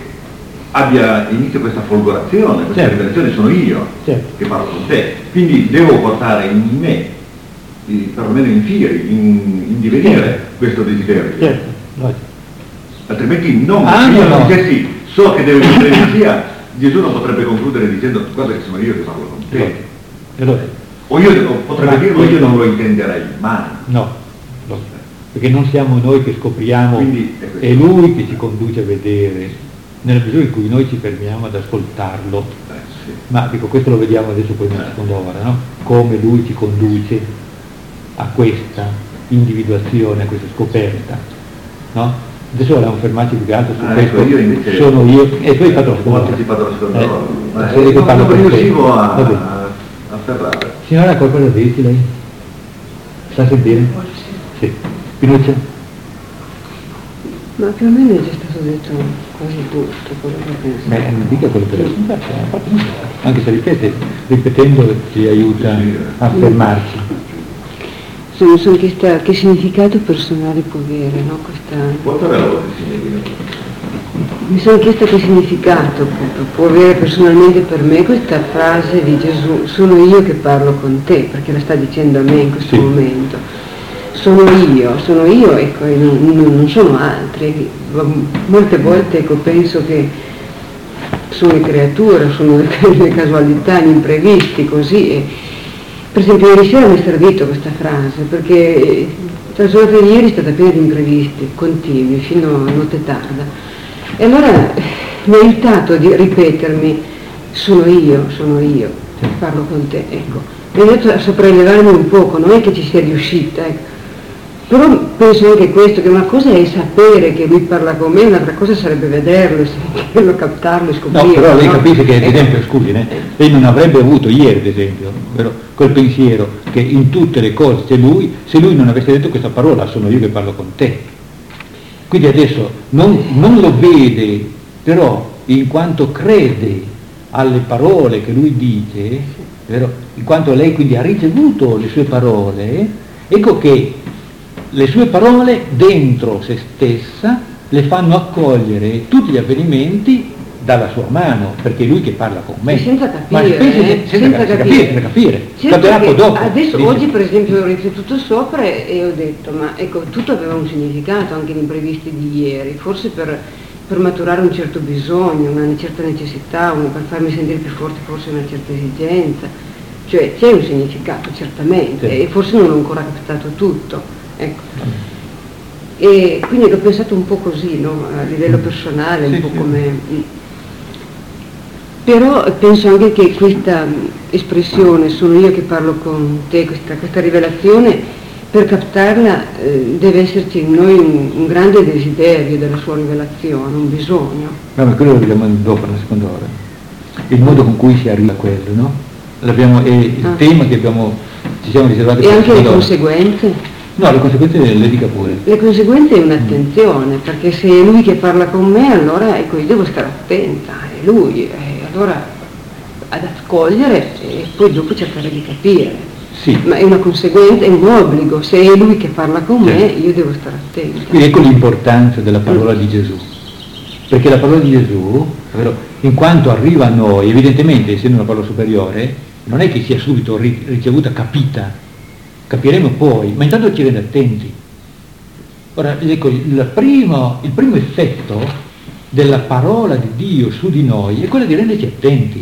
C: abbia inizio questa folgorazione, questa
B: certo.
C: rivelazione, sono io
B: certo.
C: che parlo con te, quindi devo portare in me, perlomeno in fieri, in, in divenire certo. questo desiderio.
B: Certo. No.
C: Altrimenti non,
B: ah,
C: io
B: no.
C: non dicessi so che deve venire il Messia, Gesù non potrebbe concludere dicendo guarda che sono io che parlo con te.
B: Allora,
C: o io potrebbe dirlo, io non lo intenderei mai.
B: No, no, perché non siamo noi che scopriamo,
C: quindi è,
B: è lui che ci conduce a vedere, nella misura in cui noi ci fermiamo ad ascoltarlo.
C: Eh, sì.
B: Ma dico, questo lo vediamo adesso poi nella seconda ora, no? Come lui ci conduce a questa individuazione, a questa scoperta, no? Adesso volevamo fermarci più che altro su
C: ah,
B: questo,
C: ecco, io invece
B: sono io, e tu hai fatto la seconda
C: ho anticipato la seconda
B: eh,
C: ora, ma
B: eh,
C: non,
B: parlo
C: non
B: per
C: riuscivo
B: te.
C: a,
B: Va bene.
C: a, a ferrare.
B: Signora, ha qualcosa da dirci lei? Sta a sentire? Sì. Pinuccia?
A: Ma più o meno è già stato detto quasi tutto quello che penso.
B: Beh, non dica quello che lei anche se ripete, ripetendo ci aiuta a fermarci.
A: Mi sono chiesta che significato personale può avere, no? Questa...
C: Quanto è la voce significa?
A: Mi sono chiesta che significato può, può avere personalmente per me questa frase di Gesù, sono io che parlo con te, perché la sta dicendo a me in questo
B: sì.
A: momento. Sono io, sono io, ecco, e non, non sono altri. Molte volte ecco, penso che sono le creature, sono le, le casualità, gli imprevisti, così. E, per esempio ieri sera mi è servito questa frase, perché la giornata di ieri è stata piena di imprevisti, continui, fino a notte tarda. E allora mi ha aiutato a ripetermi, sono io, sono io, parlo con te, ecco. Mi ha aiutato a sopraelevarmi un poco, non è che ci sia riuscita, ecco. Però penso anche questo, che una cosa è sapere che lui parla con me, un'altra cosa sarebbe vederlo, sentirlo, captarlo e scoprirlo.
B: No, però lei
A: no?
B: capisce che, ad
A: ecco.
B: esempio, scusi, eh, lei non avrebbe avuto ieri, ad esempio, vero, quel pensiero che in tutte le cose c'è lui, se lui non avesse detto questa parola, sono io che parlo con te. Quindi adesso non, non lo vede, però in quanto crede alle parole che lui dice, vero, in quanto lei quindi ha ricevuto le sue parole, ecco che le sue parole dentro se stessa le fanno accogliere tutti gli avvenimenti dalla sua mano, perché è lui che parla con me.
A: E senza capire,
B: ma spesso,
A: eh?
B: senza,
A: senza
B: capire,
A: capire.
B: senza capire.
A: Certo che
B: dopo,
A: adesso,
B: dice,
A: oggi per esempio ho riflettuto sopra e ho detto, ma ecco, tutto aveva un significato, anche gli imprevisti di ieri, forse per per maturare un certo bisogno, una certa necessità, una, per farmi sentire più forte forse una certa esigenza, cioè c'è un significato certamente, sì. E forse non ho ancora captato tutto, ecco. E quindi l'ho pensato un po' così, no? A livello personale, sì, un po' sì. come... Però penso anche che questa espressione, sono io che parlo con te, questa, questa rivelazione, per captarla eh, deve esserci in noi un, un grande desiderio della sua rivelazione, un bisogno.
B: No, ma quello lo vediamo dopo, nella seconda ora. Il modo con cui si arriva a quello, no? L'abbiamo, è il ah. tema che abbiamo, ci siamo riservati.
A: E anche le conseguenze?
B: No, le conseguenze le dica pure.
A: Le conseguenze è un'attenzione, mm. perché se è lui che parla con me, allora ecco, io devo stare attenta, è lui, e allora ad accogliere e poi dopo cercare di capire.
B: Sì.
A: Ma è una conseguenza, è un obbligo, se è lui che parla con sì. me, io devo stare attenta.
B: Quindi ecco l'importanza della parola mm. di Gesù, perché la parola di Gesù, in quanto arriva a noi, evidentemente essendo una parola superiore, non è che sia subito ricevuta, capita, capiremo poi, ma intanto ci rende attenti. Ora, ecco, il primo, il primo effetto della parola di Dio su di noi è quello di renderci attenti.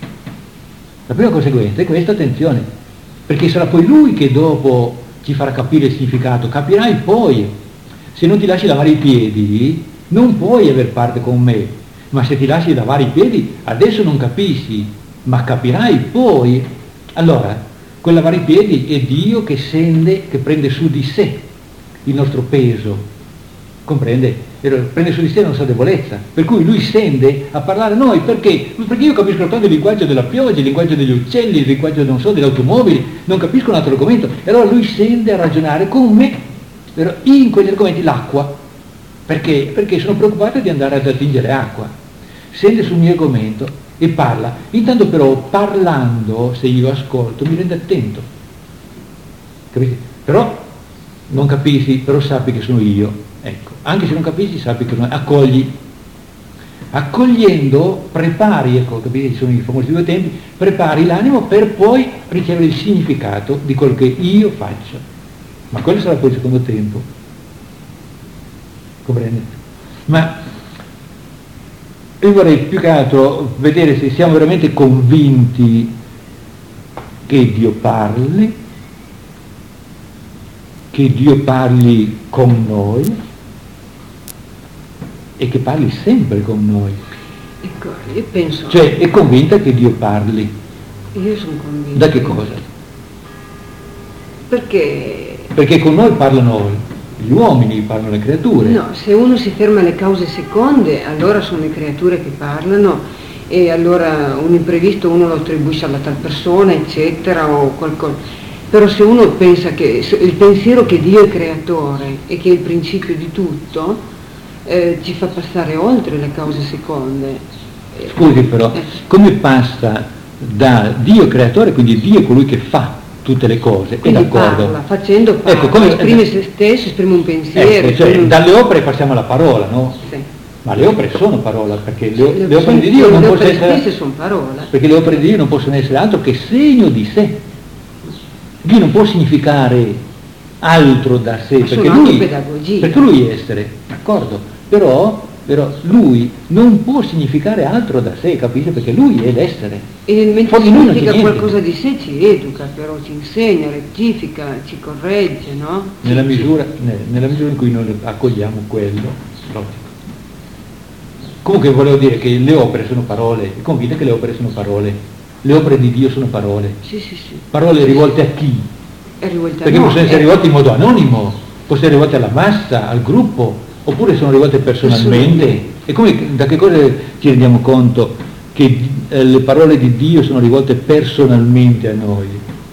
B: La prima conseguenza è questa, attenzione, perché sarà poi Lui che dopo ci farà capire il significato. Capirai poi, se non ti lasci lavare i piedi, non puoi aver parte con me, ma se ti lasci lavare i piedi, adesso non capisci, ma capirai poi. Allora, quel lavare i piedi è Dio che scende, che prende su di sé il nostro peso, comprende? Prende su di sé la nostra debolezza, per cui Lui scende a parlare a noi, perché? Perché io capisco soltanto il linguaggio della pioggia, il linguaggio degli uccelli, il linguaggio, non so, delle automobili, non capisco un altro argomento, e allora Lui scende a ragionare con me, vero? In quegli argomenti, l'acqua, perché? Perché sono preoccupato di andare ad attingere acqua, scende sul mio argomento e parla. Intanto però parlando, se io ascolto, mi rende attento, capite? Però non capisci, però sappi che sono io, ecco, anche se non capisci sappi che sono, accogli, accogliendo prepari, ecco, capite, ci sono i famosi due tempi, prepari l'animo per poi ricevere il significato di quello che io faccio, ma quello sarà poi il secondo tempo, comprende? Ma io vorrei più che altro vedere se siamo veramente convinti che Dio parli, che Dio parli con noi e che parli sempre con noi.
A: Ecco, io penso...
B: Cioè, è convinta che Dio parli.
A: Io sono convinta.
B: Da che cosa?
A: Perché...
B: Perché con noi parlano gli uomini, parlano le creature.
A: No, se uno si ferma alle cause seconde, allora sono le creature che parlano e allora un imprevisto uno lo attribuisce alla tal persona, eccetera, o qualcosa. Però se uno pensa che il pensiero che Dio è creatore e che è il principio di tutto, eh, ci fa passare oltre le cause seconde.
B: Scusi però, eh. come passa da Dio creatore, quindi Dio è colui che fa tutte le cose,
A: quindi
B: è d'accordo?
A: Parla, facendo parla,
B: ecco, come,
A: esprime se stesso, esprime un pensiero.
B: Ecco, cioè,
A: un...
B: dalle opere passiamo alla parola, no?
A: Sì.
B: Ma le opere sono parola, perché le,
A: sì,
B: le opere di Dio non possono essere...
A: sono parola.
B: Perché le opere di Dio non possono essere altro che segno di sé. Dio non può significare altro da sé, perché lui, perché lui è essere, d'accordo? Però, però lui non può significare altro da sé, capisce? Perché lui è l'essere.
A: E mentre significa qualcosa di sé ci educa, però ci insegna, rettifica, ci corregge, no?
B: Nella misura, nella misura in cui noi accogliamo quello, logico. Comunque volevo dire che le opere sono parole, è convinta che le opere sono parole. Le opere di Dio sono parole.
A: Sì, sì, sì.
B: Parole rivolte a chi?
A: È rivolta
B: Perché
A: a
B: possono
A: noi,
B: essere
A: è...
B: rivolte in modo anonimo, possono essere rivolte alla massa, al gruppo, oppure sono rivolte personalmente. E come, da che cosa ci rendiamo conto che eh, le parole di Dio sono rivolte personalmente a noi?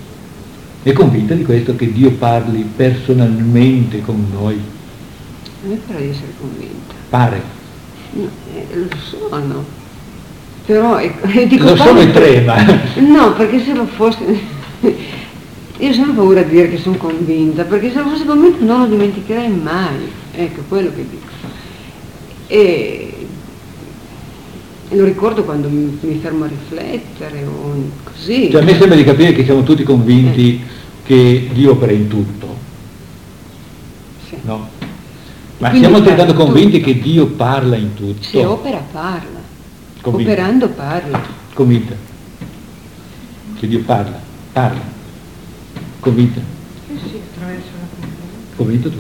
B: È convinta di questo, che Dio parli personalmente con noi?
A: A me pare di essere convinta.
B: Pare?
A: No, eh, lo sono. Però eh, dico,
B: lo sono e trema.
A: No, perché se lo fosse, io ho sempre paura di dire che sono convinta, perché se lo fosse convinta non lo dimenticherei mai, ecco quello che dico. E lo ricordo quando mi, mi fermo a riflettere o così.
B: Cioè a me sembra di capire che siamo tutti convinti eh. che Dio opera in tutto,
A: sì.
B: no? Ma
A: Quindi
B: siamo altrettanto
A: parla
B: convinti
A: tutto.
B: che Dio parla in tutto?
A: Se opera parla,
B: Convinta.
A: operando parla.
B: Convinta? Che Dio parla? Parla. Convinta?
G: Eh sì, attraverso la comunione.
B: Convinto tu?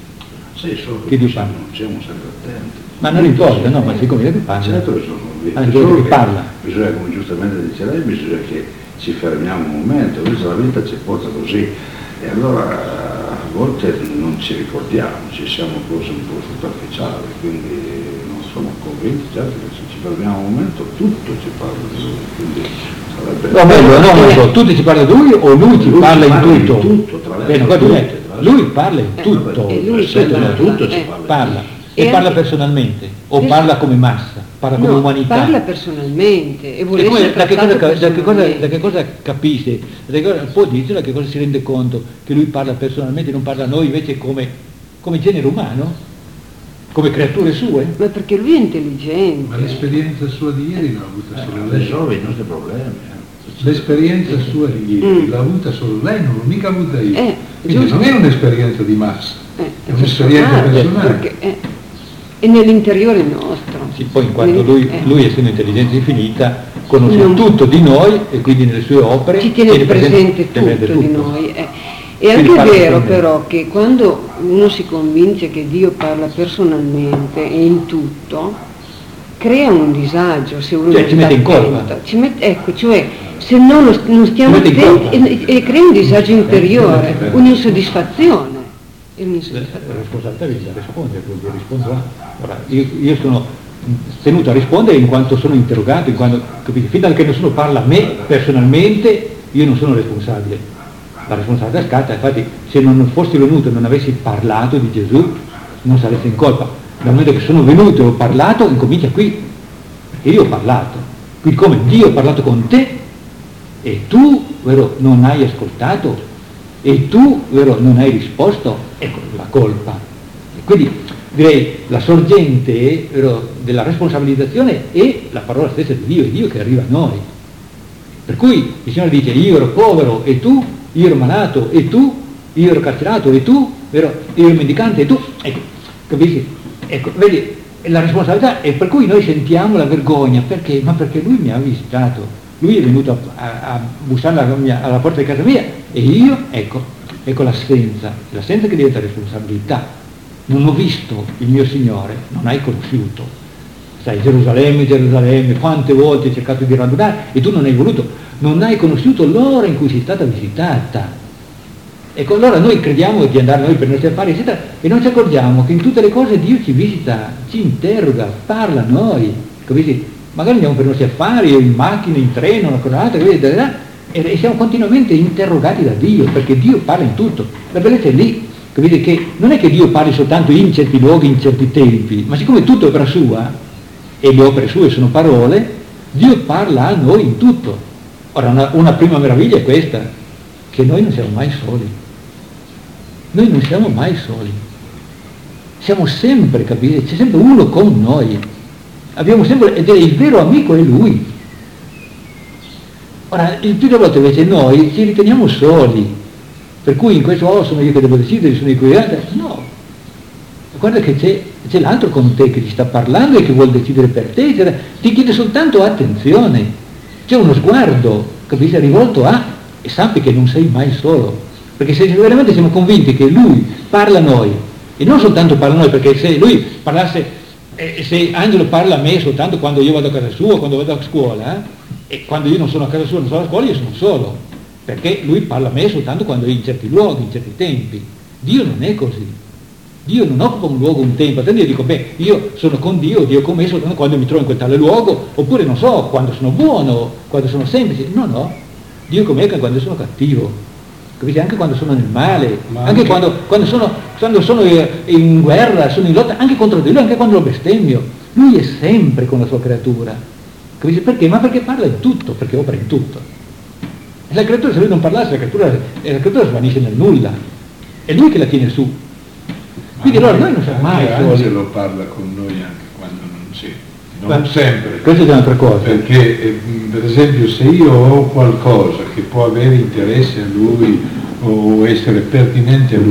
H: Sì, solo
B: Che Dio
H: siamo,
B: parla?
H: siamo sempre attenti.
B: Ma non importa, no, ma sei convinto che parla?
H: Certo che sono convinto.
B: Ah, è
H: Solo
B: quello che
H: che
B: parla.
H: Bisogna, come giustamente dice lei, bisogna che ci fermiamo un momento, invece la vita ci porta così. E allora a volte non ci ricordiamo, ci siamo cose un po' superficiali, quindi non sono convinto, certo che se ci fermiamo un momento tutto ci parla di lui, quindi sarebbe...
B: No, meglio, no, non so, tutti ci parla di lui o lui ci
H: Lui
B: parla in
H: parla in
B: tutto?
H: tutto, tra l'altro,
B: Bene, guarda,
H: tutte,
B: eh,
H: tra l'altro.
B: lui parla in
A: Eh,
B: tutto,
A: e lui
H: Sì,
A: parla,
H: tutto ci
A: eh.
H: parla.
B: parla.
A: E
B: E parla
A: anche-
B: personalmente, o
A: Sì.
B: parla come massa, parla come
A: No,
B: umanità.
A: parla personalmente e vuole
B: E come-
A: essere
B: da, che cosa,
A: trattato
B: da, che cosa, da
A: personalmente.
B: che cosa capisce? Da che cosa, può dirci da che cosa si rende conto che lui parla personalmente, non parla a noi invece come, come genere umano? Come creature sue?
A: Ma perché lui è intelligente.
F: Ma l'esperienza sua di ieri l'ha avuta solo lei.
H: Risolve i nostri problemi. eh.
F: L'esperienza sua di ieri
A: Mm.
F: l'ha avuta solo lei, non l'ho mica avuta io.
A: Eh,
F: Quindi
A: giusto.
F: non è un'esperienza di massa,
A: Eh,
F: è un'esperienza
A: personale,
F: personale.
A: perché è, è nell'interiore nostro.
B: Sì, poi in quanto
A: Nel-
B: lui,
A: eh.
B: lui essendo intelligenza infinita, conosce
A: Non-
B: tutto di noi e quindi nelle sue opere
A: ci tiene
B: tiene
A: presente
B: tiene
A: tutto di noi. eh. È
B: Quindi
A: anche
B: parla
A: vero
B: con me.
A: però che quando uno si convince che Dio parla personalmente e in tutto, crea un disagio se uno
B: Cioè,
A: non
B: ci
A: sta
B: mette in
A: attento.
B: colpa.
A: Ci mette- ecco, cioè se non, lo- non stiamo
B: Ci mette in
A: attenti
B: colpa.
A: e, e crea un disagio interiore,
B: Eh,
A: un'insoddisfazione. E
B: La
A: un'insoddisfazione.
B: responsabilità bisogna rispondere, quindi risponderà. Ora, io, io sono tenuto a rispondere in quanto sono interrogato, in quanto, capite, fino a che nessuno parla a me personalmente, io non sono responsabile. La responsabilità scatta, infatti se non fossi venuto e non avessi parlato di Gesù, non saresti in colpa. Dal momento che sono venuto e ho parlato, incomincia qui, perché io ho parlato. Quindi come Dio ha parlato con te e tu, vero, non hai ascoltato e tu, vero, non hai risposto, ecco la colpa. E quindi direi la sorgente, vero, della responsabilizzazione è la parola stessa di Dio, è Dio che arriva a noi. Per cui il Signore dice io ero povero e tu, io ero malato e tu, io ero carcerato e tu, vero, io ero mendicante e tu, ecco, capisci? Ecco, vedi, la responsabilità è per cui noi sentiamo la vergogna, perché? Ma perché lui mi ha visitato, lui è venuto a, a, a bussare alla, mia, alla porta di casa mia e io, ecco, ecco l'assenza, l'assenza che diventa responsabilità. Non ho visto il mio Signore, non hai conosciuto. Sai, Gerusalemme, Gerusalemme, quante volte hai cercato di radunare e tu non hai voluto, non hai conosciuto l'ora in cui sei stata visitata. Ecco, allora noi crediamo di andare noi per i nostri affari, eccetera, e non ci accorgiamo che in tutte le cose Dio ci visita, ci interroga, parla a noi, capisci? Magari andiamo per i nostri affari, in macchina, in treno, una cosa altra, e siamo continuamente interrogati da Dio, perché Dio parla in tutto. La bellezza è lì, capite? Che non è che Dio parli soltanto in certi luoghi, in certi tempi, ma siccome tutto è opera sua, e le opere sue sono parole, Dio parla a noi in tutto. Ora, una, una prima meraviglia è questa, che noi non siamo mai soli. Noi non siamo mai soli, siamo sempre, capite? C'è sempre uno con noi, abbiamo sempre, ed è il vero amico è lui. Ora, il più delle volte invece noi ci riteniamo soli, per cui in questo oh, sono io che devo decidere, sono io che... No, guarda che c'è, c'è l'altro con te che ti sta parlando e che vuole decidere per te, eccetera. Ti chiede soltanto attenzione, c'è uno sguardo, capisci, rivolto a, e sappi che non sei mai solo. Perché se veramente siamo convinti che lui parla a noi, e non soltanto parla a noi, perché se lui parlasse, eh, se Angelo parla a me soltanto quando io vado a casa sua, quando vado a scuola, eh, e quando io non sono a casa sua, non sono a scuola, io sono solo, perché lui parla a me soltanto quando è in certi luoghi, in certi tempi. Dio non è così. Dio non occupa un luogo, un tempo, attendo io dico, beh, io sono con Dio, Dio con me soltanto quando mi trovo in quel tale luogo, oppure non so, quando sono buono, quando sono semplice. No, no, Dio con me anche quando sono cattivo. Capite? Anche quando sono nel male,
F: Ma
B: anche,
F: anche-
B: Quando, quando, sono, quando sono in guerra, sono in lotta, anche contro di lui, anche quando lo bestemmio. Lui è sempre con la sua creatura. Capite? Perché? Ma perché parla in tutto, perché opera in tutto. E la creatura, se lui non parlasse, la creatura, la creatura svanisce nel nulla. È lui che la tiene su. Quindi allora noi non siamo mai
F: Anche
B: soli.
F: Angelo parla con noi anche quando non c'è, non
B: Beh,
F: sempre.
B: Questa è un'altra cosa.
F: Perché eh, per esempio se io ho qualcosa che può avere interesse a lui o essere pertinente a lui,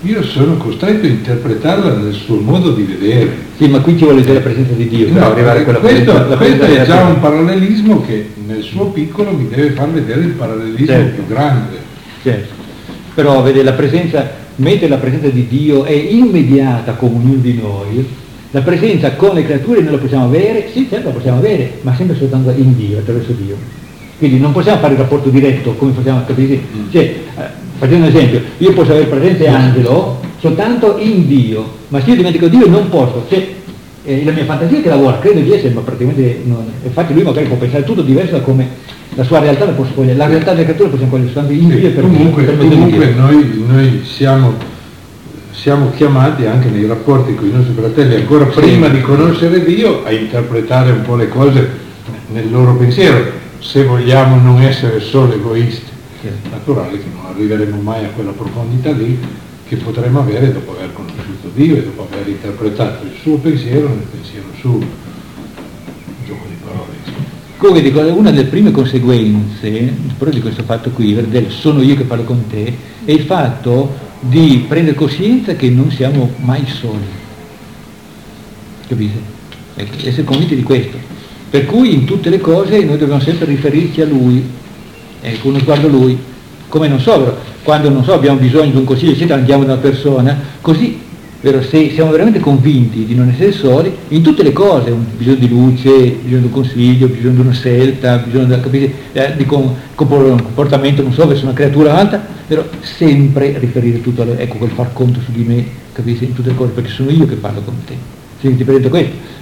F: io sono costretto a interpretarla nel suo modo di vedere.
B: Sì, ma qui ci vuole la presenza di Dio, per
F: No,
B: arrivare a quella
F: questo,
B: presenza, la
F: questo
B: presenza
F: è già
B: della-
F: un parallelismo che nel suo piccolo mi deve far vedere il parallelismo
B: Certo.
F: più grande.
B: Certo. Però vede la presenza, mentre la presenza di Dio è immediata con ognuno di noi, la presenza con le creature non la possiamo avere, sì certo la possiamo avere, ma sempre soltanto in Dio, attraverso Dio. Quindi non possiamo fare il rapporto diretto come facciamo, capire? Cioè, eh, facendo un esempio, io posso avere presente angelo soltanto in Dio, ma se io dimentico Dio non posso, cioè, eh, la mia fantasia che lavora, credo di essere, ma praticamente non, infatti lui magari può pensare tutto diverso da come la sua realtà la posso cogliere, la realtà delle creature possiamo cogliere soltanto in Dio e per
F: comunque
B: per mezzo di
F: comunque
B: Dio.
F: noi, noi siamo, siamo chiamati anche nei rapporti con i nostri fratelli, ancora prima di conoscere Dio, a interpretare un po' le cose nel loro pensiero, se vogliamo non essere solo egoisti. È naturale che non arriveremo mai a quella profondità lì che potremo avere dopo aver conosciuto Dio e dopo aver interpretato il suo pensiero nel pensiero suo. Un gioco di parole.
B: Come dico, una delle prime conseguenze proprio di questo fatto qui, del sono io che parlo con te, è il fatto di prendere coscienza che non siamo mai soli. Capite? Ecco, essere convinti di questo. Per cui in tutte le cose noi dobbiamo sempre riferirci a Lui, ecco, uno sguardo a Lui, come non so, quando non so abbiamo bisogno di un consiglio, eccetera, andiamo da una persona, così, vero, se siamo veramente convinti di non essere soli, in tutte le cose, un bisogno di luce, bisogno di un consiglio, bisogno di una scelta, bisogno di, capite, eh, di com- comportamento, non so, verso una creatura alta, però sempre riferire tutto a Lui, ecco, quel far conto su di me, capite, in tutte le cose, perché sono io che parlo con te. Sì, ti prendo questo.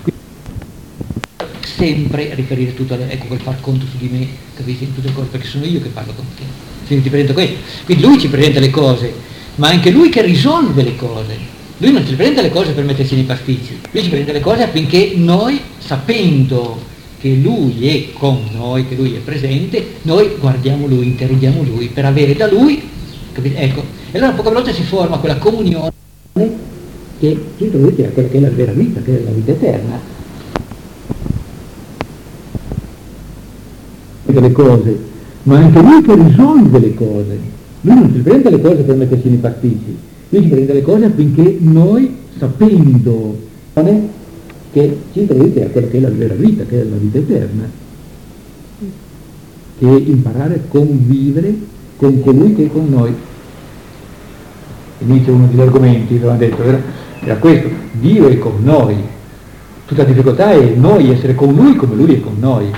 B: Sempre riferire tutto a Lui, ecco, quel far conto su di me, capite, in tutte le cose, perché sono io che parlo con te. Sì, ti presento questo. Quindi Lui ci presenta le cose, ma anche Lui che risolve le cose. Lui non ci presenta le cose per metterci nei pasticci, Lui ci presenta le cose affinché noi, sapendo che Lui è con noi, che Lui è presente, noi guardiamo Lui, interroghiamo Lui, per avere da Lui, capite? Ecco, e allora poche volte si forma quella comunione che ci introduce a quella che è la vera vita, che è la vita eterna. Le cose, ma anche Lui che risolve le cose. Lui non ci prende le cose per metterci nei pasticci, Lui ci prende le cose affinché noi, sapendo che ci introduce a quella che è la vera vita, che è la vita eterna, che è imparare a convivere con colui che è con noi. Inizia uno degli argomenti, l'abbiamo detto, vero? Era questo, Dio è con noi. Tutta la difficoltà è noi essere con Lui come Lui è con noi.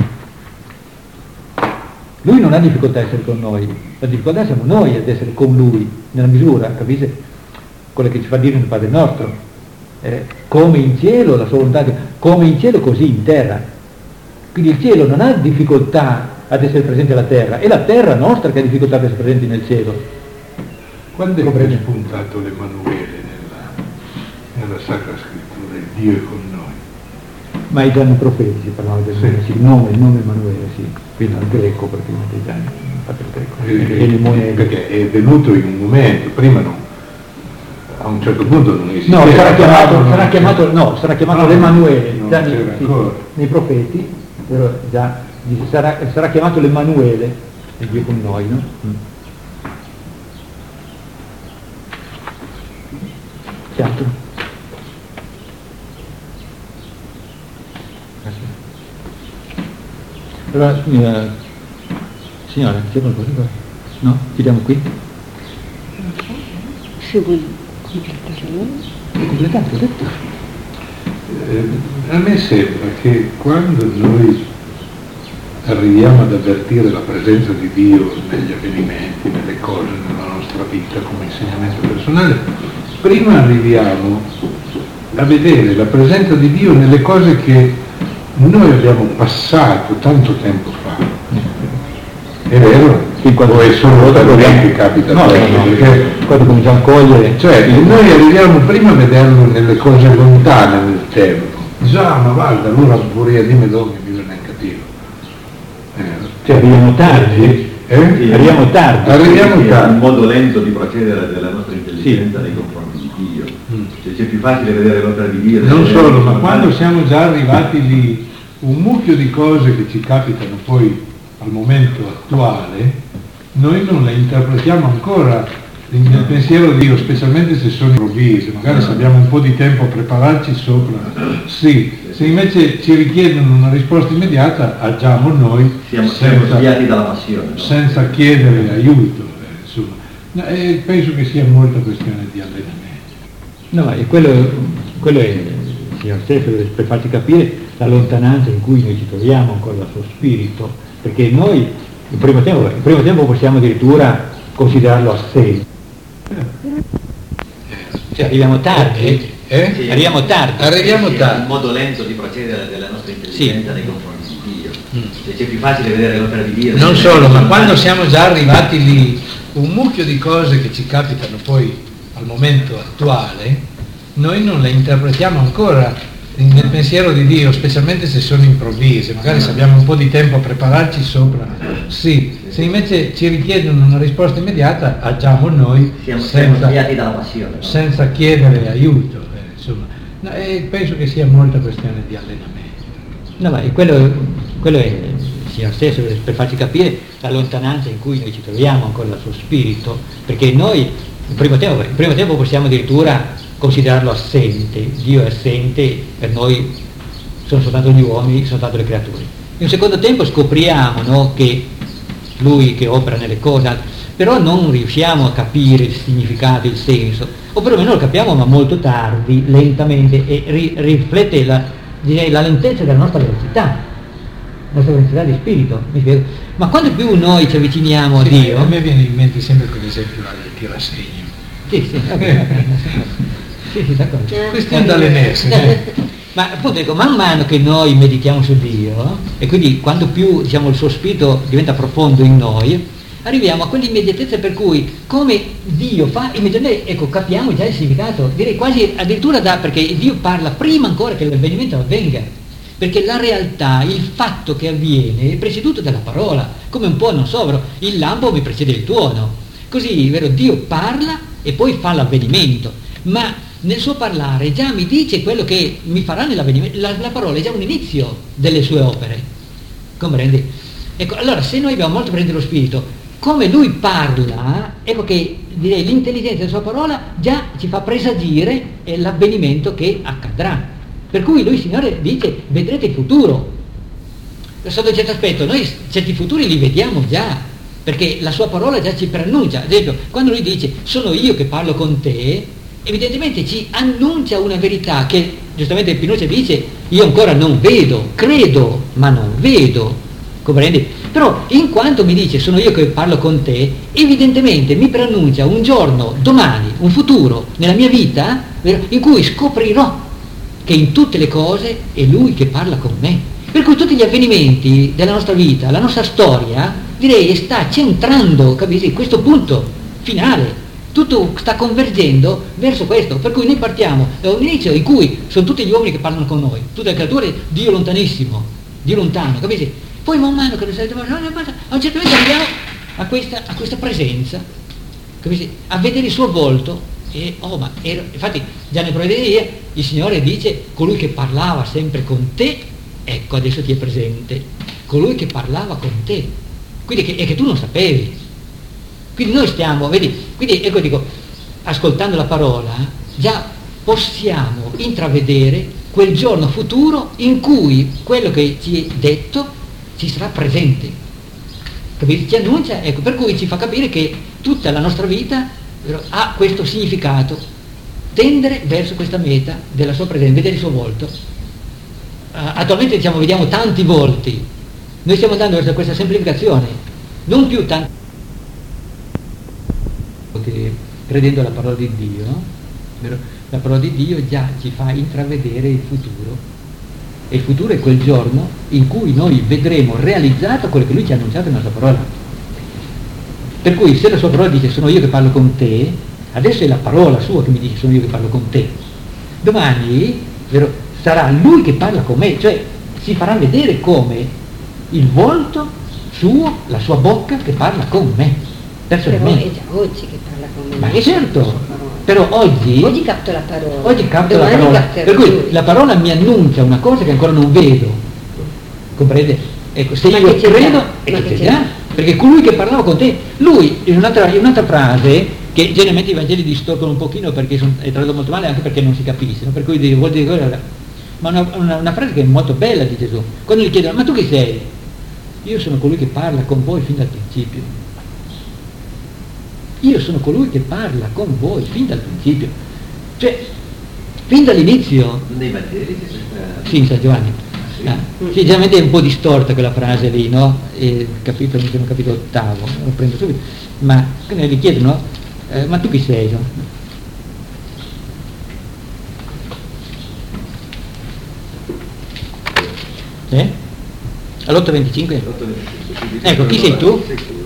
B: Lui non ha difficoltà a essere con noi, la difficoltà siamo noi ad essere con Lui, nella misura, capite? Quello che ci fa dire nel Padre nostro, eh, come in cielo, la sua volontà, come in cielo così in terra. Quindi il cielo non ha difficoltà ad essere presente alla terra, è la terra nostra che ha difficoltà ad essere presente nel cielo.
F: Quando è che è spuntato l'Emanuele nella, nella Sacra Scrittura, il Dio è con noi?
B: Ma i gianni profeti si parlava del
F: Sì.
B: nome, sì, il nome, il nome Emanuele, sì, quindi al greco praticamente i gianni, infatti il greco,
F: Eh,
B: e le monete.
F: Perché è venuto in un momento, prima non, a un certo punto non esisteva.
B: No, sarà chiamato,
F: non
B: sarà
F: c'era-
B: chiamato, no, sarà chiamato
F: No,
B: l'Emanuele,
F: non
B: già
F: c'era
B: nei, sì,
F: ancora.
B: nei profeti, però già dice, sarà, sarà chiamato l'Emanuele, il Dio con noi, no? Mm. Certo. Allora, signora, signora, c'è qualcosa? No? Chiudiamo qui?
A: Se vuoi completare noi.
B: È completato, ho detto.
F: Eh, a me sembra che quando noi arriviamo ad avvertire la presenza di Dio negli avvenimenti, nelle cose, nella nostra vita come insegnamento personale, prima arriviamo a vedere la presenza di Dio nelle cose che noi abbiamo passato tanto tempo fa. È vero? O è solo da noi che capita?
B: No, no,
F: questo?
B: no,
F: Perché
B: quando cominciamo a cogliere,
F: cioè, noi arriviamo prima a vederlo nelle cose lontane nel tempo. Già, ma guarda, allora pure dimmi dove mi viene a capire. Eh,
B: cioè arriviamo tardi,
F: eh?
C: Sì.
B: arriviamo tardi.
F: Arriviamo
C: Sì, è
F: tardi.
C: un modo lento di procedere della nostra intelligenza nei confronti di Dio.
F: Mm.
C: Cioè, c'è più facile vedere l'opera di Dio.
F: Non
C: vedere-
F: solo, ma quando siamo già arrivati lì, un mucchio di cose che ci capitano poi al momento attuale, noi non le interpretiamo ancora nel pensiero di Dio, specialmente se sono improvvisi, magari se abbiamo un po' di tempo a prepararci sopra, sì. Se invece ci richiedono una risposta immediata, agiamo noi
C: siamo,
F: senza,
C: siamo sviati dalla passione, no?
F: senza chiedere aiuto. Eh, insomma. No, eh, penso che sia molta questione di allenamento.
B: No, e quello, quello è, signor stesso, per farci capire la lontananza in cui noi ci troviamo con il suo spirito, perché noi in primo tempo, in primo tempo possiamo addirittura considerarlo assente. Cioè arriviamo tardi,
F: Eh?
C: Sì,
B: arriviamo tardi.
F: Arriviamo
C: sì,
F: tardi.
C: un modo lento di procedere della nostra intelligenza
B: Sì.
C: nei confronti di Dio. Mm. Cioè, c'è più facile vedere l'opera di Dio.
F: Non solo, ma quando siamo già arrivati lì, un mucchio di cose che ci capitano poi al momento attuale, noi non le interpretiamo ancora nel pensiero di Dio, specialmente se sono improvvise, magari se abbiamo un po' di tempo a prepararci sopra, sì, se invece ci richiedono una risposta immediata, agiamo noi
C: Siamo, siamo
F: senza,
C: sviati dalla passione, no?
F: senza chiedere aiuto, eh, insomma. No, e penso che sia molta questione di allenamento.
B: No, ma quello, quello è, signor stesso, per farci capire la lontananza in cui noi ci troviamo con il suo spirito, perché noi in primo tempo, in primo tempo possiamo addirittura considerarlo assente, Dio è assente, per noi sono soltanto gli uomini, sono soltanto le creature. In un secondo tempo scopriamo, no, che Lui che opera nelle cose, però non riusciamo a capire il significato, il senso, o perlomeno lo capiamo ma molto tardi, lentamente, e ri- riflette la, direi, la lentezza della nostra velocità, la nostra velocità di spirito, mi spiego. Ma quando più noi ci avviciniamo a
F: Sì,
B: Dio...
F: a me viene in mente sempre quell'esempio là del tirasegno.
B: Sì, sì, vabbè, vabbè, sì, sì, d'accordo.
F: Questione dalle messe. Eh.
B: Ma appunto dico, man mano che noi meditiamo su Dio, e quindi quando più, diciamo, il suo spirito diventa profondo in noi, arriviamo a quell'immediatezza per cui come Dio fa, immediatamente, ecco, capiamo già il significato, direi quasi addirittura da, perché Dio parla prima ancora che l'avvenimento avvenga, perché la realtà, il fatto che avviene è preceduto dalla parola, come un po', non so, vero, il lampo mi precede il tuono, così, vero, Dio parla e poi fa l'avvenimento, ma nel suo parlare già mi dice quello che mi farà nell'avvenimento, la, la parola è già un inizio delle sue opere, comprendi? Ecco, allora se noi abbiamo molto presente lo spirito, come lui parla, ecco che direi l'intelligenza della sua parola già ci fa presagire l'avvenimento che accadrà, per cui lui, Signore, dice vedrete il futuro. Sotto un certo aspetto noi certi futuri li vediamo già, perché la sua parola già ci preannuncia. Ad esempio, quando lui dice sono io che parlo con te, evidentemente ci annuncia una verità che giustamente Pinuccia dice io ancora non vedo, credo ma non vedo, comprendi? Però in quanto mi dice sono io che parlo con te, evidentemente mi preannuncia un giorno, domani, un futuro nella mia vita in cui scoprirò che in tutte le cose è lui che parla con me, per cui tutti gli avvenimenti della nostra vita, la nostra storia, direi sta centrando, capisci, questo punto finale. Tutto sta convergendo verso questo, per cui noi partiamo da un inizio in cui sono tutti gli uomini che parlano con noi, tutte le creature, Dio lontanissimo, Dio lontano, capisci? Poi man mano che a un certo punto arriviamo a questa, a questa presenza, capisci? A vedere il suo volto, e oh ma ero, infatti già nel provvedere il Signore dice colui che parlava sempre con te, ecco adesso ti è presente, colui che parlava con te, quindi che, e che tu non sapevi. Quindi noi stiamo, vedi, quindi ecco dico, ascoltando la parola, già possiamo intravedere quel giorno futuro in cui quello che ci è detto ci sarà presente. Capite? Ci annuncia, ecco, per cui ci fa capire che tutta la nostra vita ha questo significato, tendere verso questa meta della sua presenza, vedere il suo volto. Uh, attualmente diciamo vediamo tanti volti, noi stiamo andando verso questa semplificazione, non più tanti. Che credendo alla parola di Dio, vero? La parola di Dio già ci fa intravedere il futuro, e il futuro è quel giorno in cui noi vedremo realizzato quello che lui ci ha annunciato nella sua parola. Per cui se la sua parola dice sono io che parlo con te, adesso è la parola sua che mi dice sono io che parlo con te, domani, vero, sarà lui che parla con me, cioè si farà vedere come il volto suo, la sua bocca che parla con me.
I: Però è già oggi che parla con me.
B: Ma certo, però oggi
I: oggi capto la parola,
B: oggi capto la
I: domani
B: parola, per cui
I: lui.
B: la parola mi annuncia una cosa che ancora non vedo, comprende? Ecco, se
I: ma
B: io
I: che
B: credo
I: già,
B: è
I: ma
B: che
I: che
B: c'è
I: c'è
B: già, perché colui che parlava con te, lui in un'altra, in un'altra frase che generalmente i Vangeli distorcono un pochino perché sono, è tradotto molto male, anche perché non si capiscono, per cui vuol dire, ma una, una, una frase che è molto bella di Gesù, quando gli chiedono ma tu chi sei? Io sono colui che parla con voi fin dal principio, io sono colui che parla con voi fin dal principio, cioè fin dall'inizio.
C: Nei Vangeli?
B: Sì, in San Giovanni.
C: Sì.
B: Ah, sì, generalmente è un po' distorta quella frase lì, no? E, capito, mi sembra capito ottavo, lo prendo subito, ma gli chiedono, eh, ma tu chi sei? No? Eh? All'otto venticinque? Ecco, chi sei tu?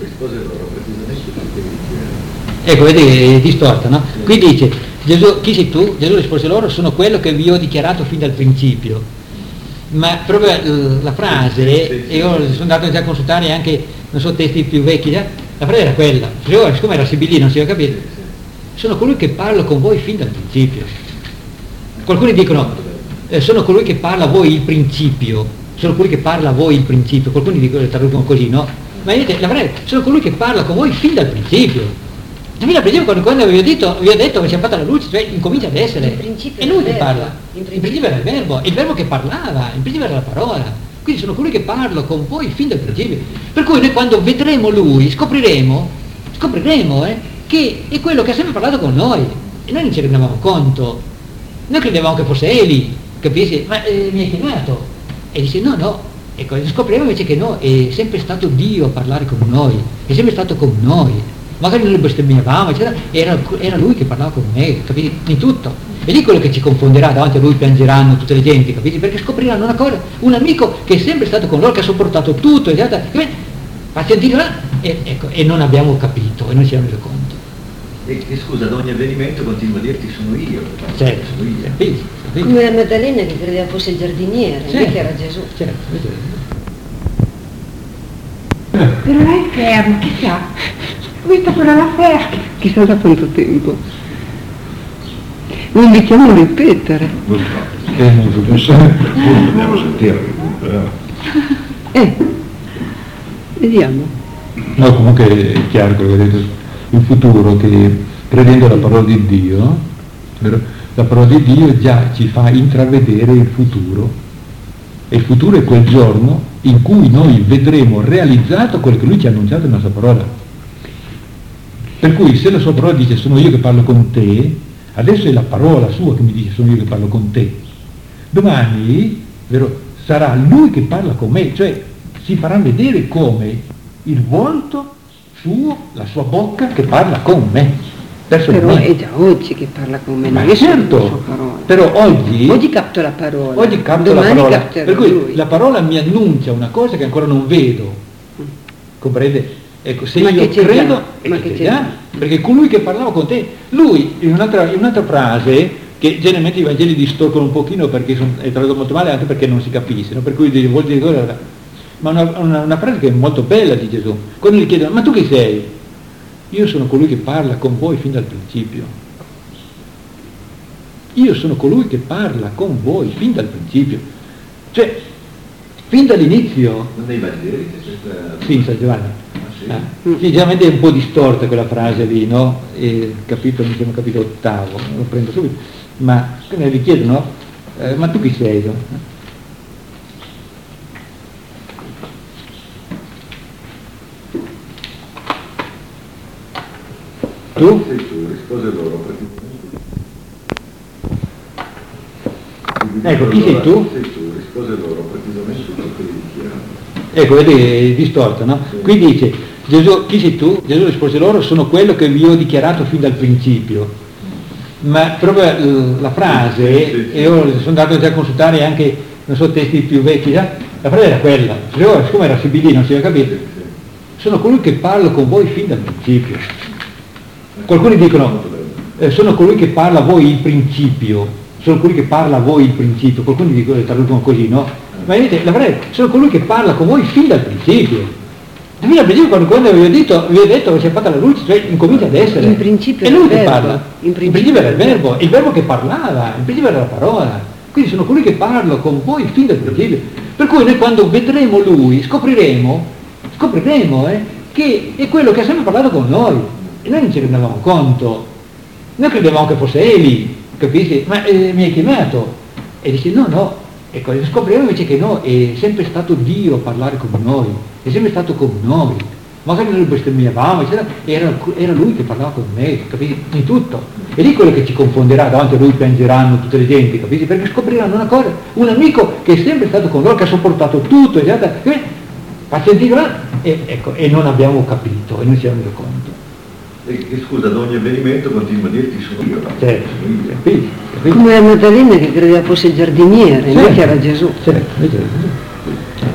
B: Ecco, vedi, è distorta, no? Qui dice, Gesù, chi sei tu? Gesù rispose loro, sono quello che vi ho dichiarato fin dal principio. Ma proprio eh, la frase, e io sono andato già a consultare anche, non so, testi più vecchi, già, la frase era quella, siccome era sibillino, non si aveva capito, sono colui che parlo con voi fin dal principio. Qualcuno dicono, eh, sono colui che parla a voi il principio, sono colui che parla a voi il principio, qualcuno dicono, traducono così, no? Ma vedete, la frase, sono colui che parla con voi fin dal principio. Fin dal principio, quando, quando vi ho detto, vi ho detto che si è fatta la luce, cioè incomincia ad essere, è lui che parla, il principio era il verbo, il verbo che parlava, il principio era la parola, quindi sono colui che parlo con voi fin dal principio, per cui noi quando vedremo lui scopriremo, scopriremo eh, che è quello che ha sempre parlato con noi, e noi non ci rendevamo conto, noi credevamo che fosse Eli, capisci? Ma eh, mi hai chiamato, e dice no no, ecco, scopriremo invece che no, è sempre stato Dio a parlare con noi, è sempre stato con noi. Magari noi lo bestemmiavamo, eccetera, era, era lui che parlava con me, capiti? In tutto. E lì quello che ci confonderà, davanti a lui piangeranno tutte le genti, capiti? Perché scopriranno una cosa, un amico che è sempre stato con loro, che ha sopportato tutto, eccetera, fa sentire, e, ecco, e non abbiamo capito, e non ci siamo reso conto.
C: E, e scusa, ad ogni avvenimento continuo a dirti sono io.
B: Certo,
C: sono io.
B: Sì, sì.
I: Come la Maddalena che credeva fosse il giardiniere,
B: Certo.
I: non che era Gesù.
B: Certo.
G: Però lei è fermo, chissà. Ho visto quella là ferma.
A: Chissà da quanto tempo. Lo invitiamo a ripetere.
H: Non so, eh, non so, non so, poi dobbiamo sentire.
A: Eh, vediamo.
B: No, comunque è chiaro quello che ha detto, il futuro, che credendo alla parola di Dio, vero? La parola di Dio già ci fa intravedere il futuro, e il futuro è quel giorno in cui noi vedremo realizzato quello che lui ci ha annunciato nella sua parola. Per cui se la sua parola dice sono io che parlo con te, adesso è la parola sua che mi dice sono io che parlo con te. Domani, vero, sarà lui che parla con me, cioè si farà vedere come il volto suo, la sua bocca che parla con me.
A: Però è già oggi che parla con me,
B: ma
A: non è solo
B: certo,
A: la sua parola.
B: Però oggi,
A: oggi capto la parola,
B: oggi capto
A: domani
B: la parola,
A: capterò
B: per cui
A: lui.
B: la parola mi annuncia una cosa che ancora non vedo, comprende? Ecco, se
A: Ma
B: io
A: che c'è
B: credo,
A: già?
B: e
A: Ma
B: che
A: che
B: c'è
A: c'è
B: già,
A: già?
B: perché colui che parlava con te, lui in un'altra, in un'altra frase, che generalmente i Vangeli distorcono un pochino perché son, è tradotto molto male, anche perché non si capisce, no? Per cui vuol dire, ma una, una, una frase che è molto bella di Gesù, quando gli chiedono, ma tu chi sei? Io sono colui che parla con voi fin dal principio. Io sono colui che parla con voi fin dal principio. Cioè, fin dall'inizio.
C: Non nei Vangeli c'è questa...
B: Sì, in San Giovanni.
C: Ah, sì?
B: Ah. Sì, generalmente è un po' distorta quella frase lì, no? E capito, mi sembra capito ottavo, lo prendo subito. Ma gli chiedono, eh, ma tu chi sei? No? Tu?
C: Sei tu, rispose loro praticamente.
B: Ecco, chi sei tu?
C: Sei tu, rispose loro praticamente tutto che gli dichiarano.
B: Ecco, vedi, è distorta, no?
C: Sì.
B: Qui dice, Gesù, chi sei tu? Gesù rispose loro, sono quello che vi ho dichiarato fin dal principio. Ma proprio la frase,
C: sì, sì, sì.
B: e io sono andato già a consultare anche, non so, testi più vecchi, già, la frase era quella, siccome era sibillino, non si aveva capito, sono colui che parlo con voi fin dal principio. Qualcuno dicono, eh, sono colui che parla a voi il principio, sono colui che parla a voi il principio, qualcuno dicono, traducono così, no? Ma vedete, la frase, sono colui che parla con voi fin dal principio. Fin dal principio, quando, quando vi ho detto, vi ho detto che si è fatta la luce, cioè incomincia ad essere.
A: In principio
B: è lui
A: era
B: che
A: il verbo.
B: parla.
A: In
B: In
A: principio
B: principio era il verbo, il verbo che parlava, in principio era la parola. Quindi sono colui che parlo con voi fin dal principio. Per cui noi quando vedremo lui, scopriremo, scopriremo eh, che è quello che ha sempre parlato con noi. E noi non ci rendevamo conto, noi credevamo che fosse Eli, capisci? Ma eh, mi hai chiamato. E dice no, no, ecco, scopriamo invece che no, è sempre stato Dio a parlare con noi, è sempre stato con noi. Magari noi bestemmiavamo, eccetera, era, era Lui che parlava con me, capisci? In tutto. E lì quello che ci confonderà, davanti a Lui piangeranno tutte le genti, capisci? Perché scopriranno una cosa, un amico che è sempre stato con loro, che ha sopportato tutto, eccetera, che fa sentire, e, ecco, e non abbiamo capito, e non ci abbiamo reso conto.
C: E che scusa, ad ogni avvenimento continua a dirti sono io.
B: Certo, capisci? Capisci?
A: Come la Maddalena che credeva fosse il giardiniere,
B: Certo.
A: invece era Gesù.
B: Certo, invece era Gesù.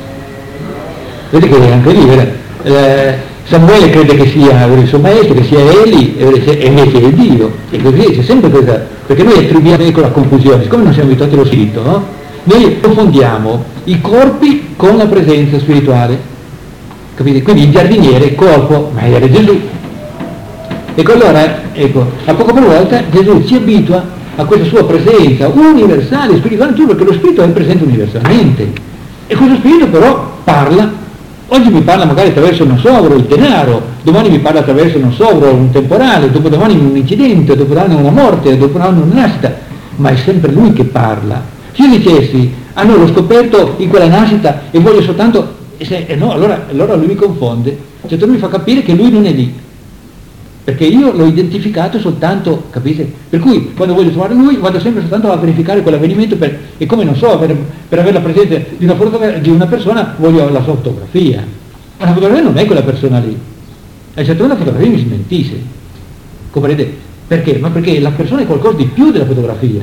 B: Vedi che anche lì, vedi? Eh, Samuele crede che sia il suo maestro, che sia Eli, e invece è Dio, e così c'è sempre questa, perché noi attribuiamo con la confusione, siccome non siamo abituati allo spirito, no? Noi confondiamo i corpi con la presenza spirituale, capite? Quindi il giardiniere, corpo, ma era Gesù. Ecco allora, ecco, a poco per volta Gesù ci abitua a questa sua presenza universale, spirituale, perché lo spirito è presente universalmente, e questo spirito però parla. Oggi mi parla magari attraverso un sogro, il denaro, domani mi parla attraverso un sogro, un temporale, dopodomani un incidente, dopodomani una morte, dopodomani una nascita, ma è sempre Lui che parla. Se io dicessi, ah no, l'ho scoperto in quella nascita e voglio soltanto, e se, eh no, allora, allora Lui mi confonde, cioè tu mi fa capire che Lui non è lì, perché io l'ho identificato soltanto, capite? Per cui quando voglio trovare Lui vado sempre soltanto a verificare quell'avvenimento, per, e come non so, per, per avere la presenza di una, fotogra- di una persona voglio la sua fotografia, ma la fotografia non è quella persona lì, a un certo punto la fotografia mi smentisse, comprende? Perché? Ma perché la persona è qualcosa di più della fotografia,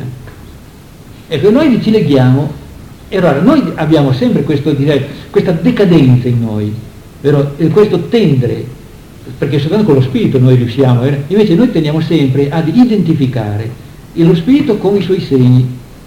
B: e se noi ci leghiamo, e allora noi abbiamo sempre questo, direi, questa decadenza in noi, vero? E questo tendere, perché soltanto con lo spirito noi riusciamo, eh? Invece noi tendiamo sempre ad identificare lo spirito con i suoi segni,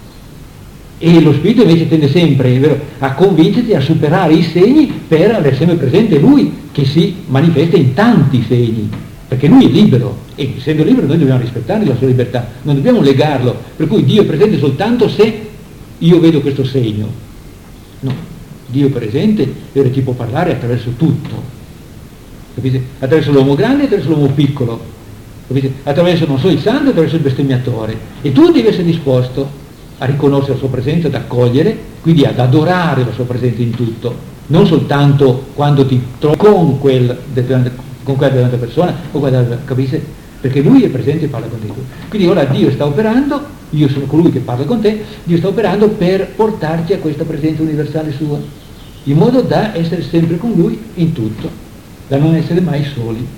B: e lo spirito invece tende sempre, è vero, a convincerti a superare i segni per avere sempre presente Lui che si manifesta in tanti segni, perché Lui è libero, e essendo libero noi dobbiamo rispettare la sua libertà, non dobbiamo legarlo, per cui Dio è presente soltanto se io vedo questo segno. No, Dio è presente e ti può parlare attraverso tutto. Capite? Attraverso l'uomo grande e attraverso l'uomo piccolo, capite? Attraverso non so il santo e attraverso il bestemmiatore, e tu devi essere disposto a riconoscere la sua presenza, ad accogliere, quindi ad adorare la sua presenza in tutto, non soltanto quando ti trovi con, quel, con quella determinata persona, o quella, capite? Perché Lui è presente e parla con te. Quindi ora Dio sta operando, io sono colui che parla con te, Dio sta operando per portarci a questa presenza universale sua, in modo da essere sempre con Lui in tutto, da non essere mai soli.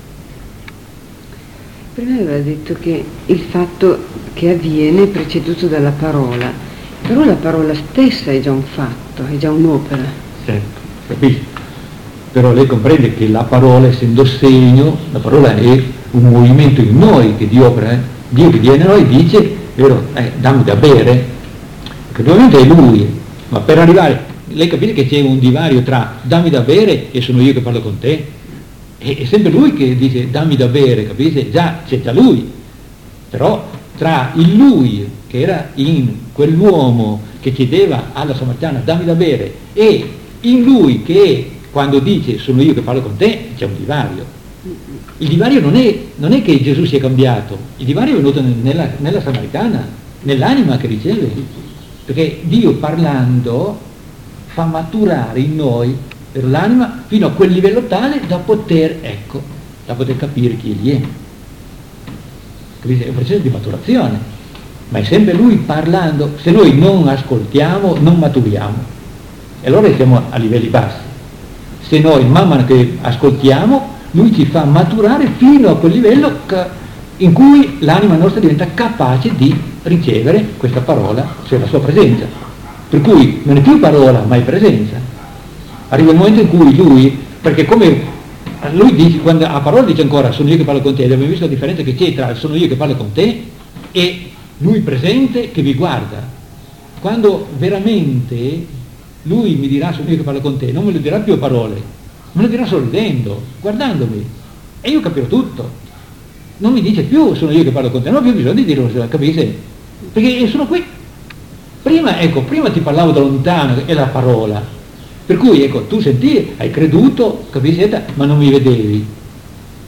A: Prima aveva detto che il fatto che avviene è preceduto dalla parola, però la parola stessa è già un fatto, è già un'opera.
B: Certo, capisci? Però lei comprende che la parola, essendo segno, la parola è un movimento in noi che Dio opera, eh? Dio che viene a noi dice, vero, eh, dammi da bere, che ovviamente è Lui, ma per arrivare, lei capisce che c'è un divario tra dammi da bere e sono io che parlo con te, e è sempre Lui che dice dammi da bere, capisce? Già c'è già Lui, però tra il Lui che era in quell'uomo che chiedeva alla Samaritana dammi da bere e in Lui che quando dice sono io che parlo con te, c'è un divario. Il divario non è, non è che Gesù sia cambiato, il divario è venuto nella, nella Samaritana, nell'anima che riceve, perché Dio parlando fa maturare in noi per l'anima fino a quel livello tale da poter, ecco, da poter capire chi egli è. Capite? È un processo di maturazione, ma è sempre Lui parlando. Se noi non ascoltiamo non maturiamo, e allora siamo a livelli bassi. Se noi man mano che ascoltiamo Lui ci fa maturare fino a quel livello in cui l'anima nostra diventa capace di ricevere questa parola, cioè la sua presenza, per cui non è più parola ma è presenza. Arriva il momento in cui Lui, perché come Lui dice, quando a parola dice ancora sono io che parlo con te, abbiamo visto la differenza che c'è tra sono io che parlo con te e Lui presente che vi guarda. Quando veramente Lui mi dirà sono io che parlo con te, non me lo dirà più a parole, me lo dirà sorridendo, guardandomi, e io capirò tutto. Non mi dice più sono io che parlo con te, non ho più bisogno di dirlo, capite? Perché sono qui. Prima, ecco, prima ti parlavo da lontano, è la parola. Per cui, ecco, tu senti, hai creduto, capisci, ma non mi vedevi.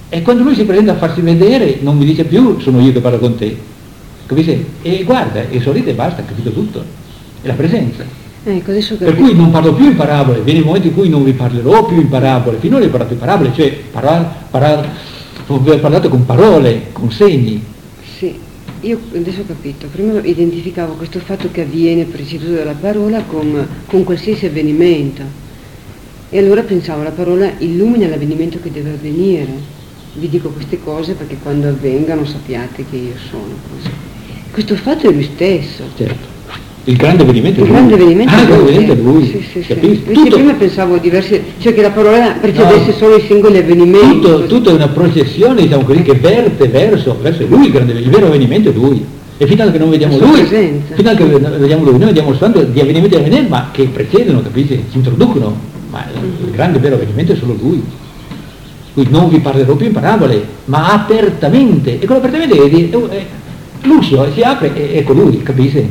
B: E quando lui si presenta a farsi vedere non mi dice più sono io che parlo con te, capisci? E guarda, e sorride e basta, ha capito tutto, è la presenza.
A: Ecco, adesso
B: Per cui non parlo più in parabole, viene il momento in cui non vi parlerò più in parabole, finora ho parlato in parabole, cioè parlar, parlar, ho parlato con parole, con segni.
A: Sì, io adesso ho capito, prima identificavo questo fatto che avviene preceduto dalla parola con, con qualsiasi avvenimento, e allora pensavo la parola illumina l'avvenimento che deve avvenire. Vi dico queste cose perché quando avvengano sappiate che io sono così. Questo fatto è lui stesso.
B: Certo. Il grande avvenimento
A: il
B: è lui.
A: grande avvenimento
B: ah,
A: è lui.
B: è lui.
A: Sì, sì, sì.
B: Tutto,
A: Invece prima pensavo diversi, cioè che la parola precedesse no, solo i singoli avvenimenti.
B: Tutto, tutto è una processione, diciamo così, che verte verso, verso lui, il, grande, il vero avvenimento è lui. E fino a che non vediamo lui,
A: presenza.
B: fino a che vediamo lui, noi vediamo soltanto di avvenimenti da venire, ma che precedono, capisci? Ci introducono, ma mm-hmm. il grande vero avvenimento è solo lui. Quindi non vi parlerò più in parabole, ma apertamente. E con apertamente è, è, l'uscio si apre e è con lui, capisci?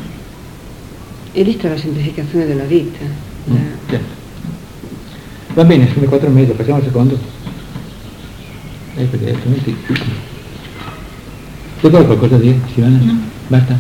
A: E lì sta la semplificazione della vita.
B: Mm, certo. Va bene, sono le quattro e mezza, facciamo il secondo. Eh, perché altrimenti... C'è qualcosa da dire, Silvana? No. Basta.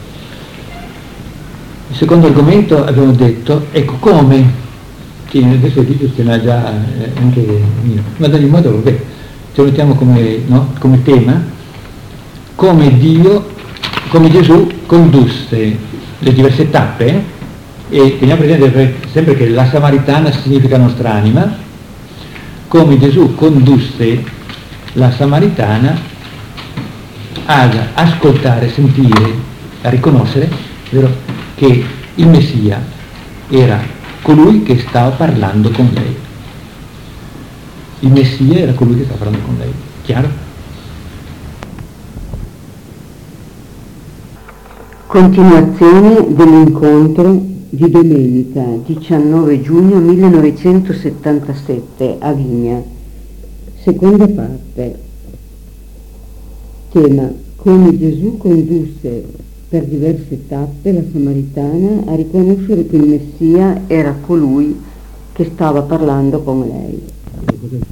B: Il secondo argomento abbiamo detto, ecco come, che adesso il video ce l'ha già eh, anche mio, ma ad ogni modo vabbè, ce lo mettiamo come, no, come tema, come Dio, come Gesù condusse le diverse tappe, e teniamo presente sempre che la Samaritana significa nostra anima, come Gesù condusse la Samaritana ad ascoltare, sentire, a riconoscere, vero, che il Messia era colui che stava parlando con lei. Il Messia era colui che stava parlando con lei. Chiaro?
A: Continuazione dell'incontro di domenica diciannove giugno millenovecentosettantasette a Vigna. Seconda parte. Tema: come Gesù condusse per diverse tappe la Samaritana a riconoscere che il Messia era colui che stava parlando con lei.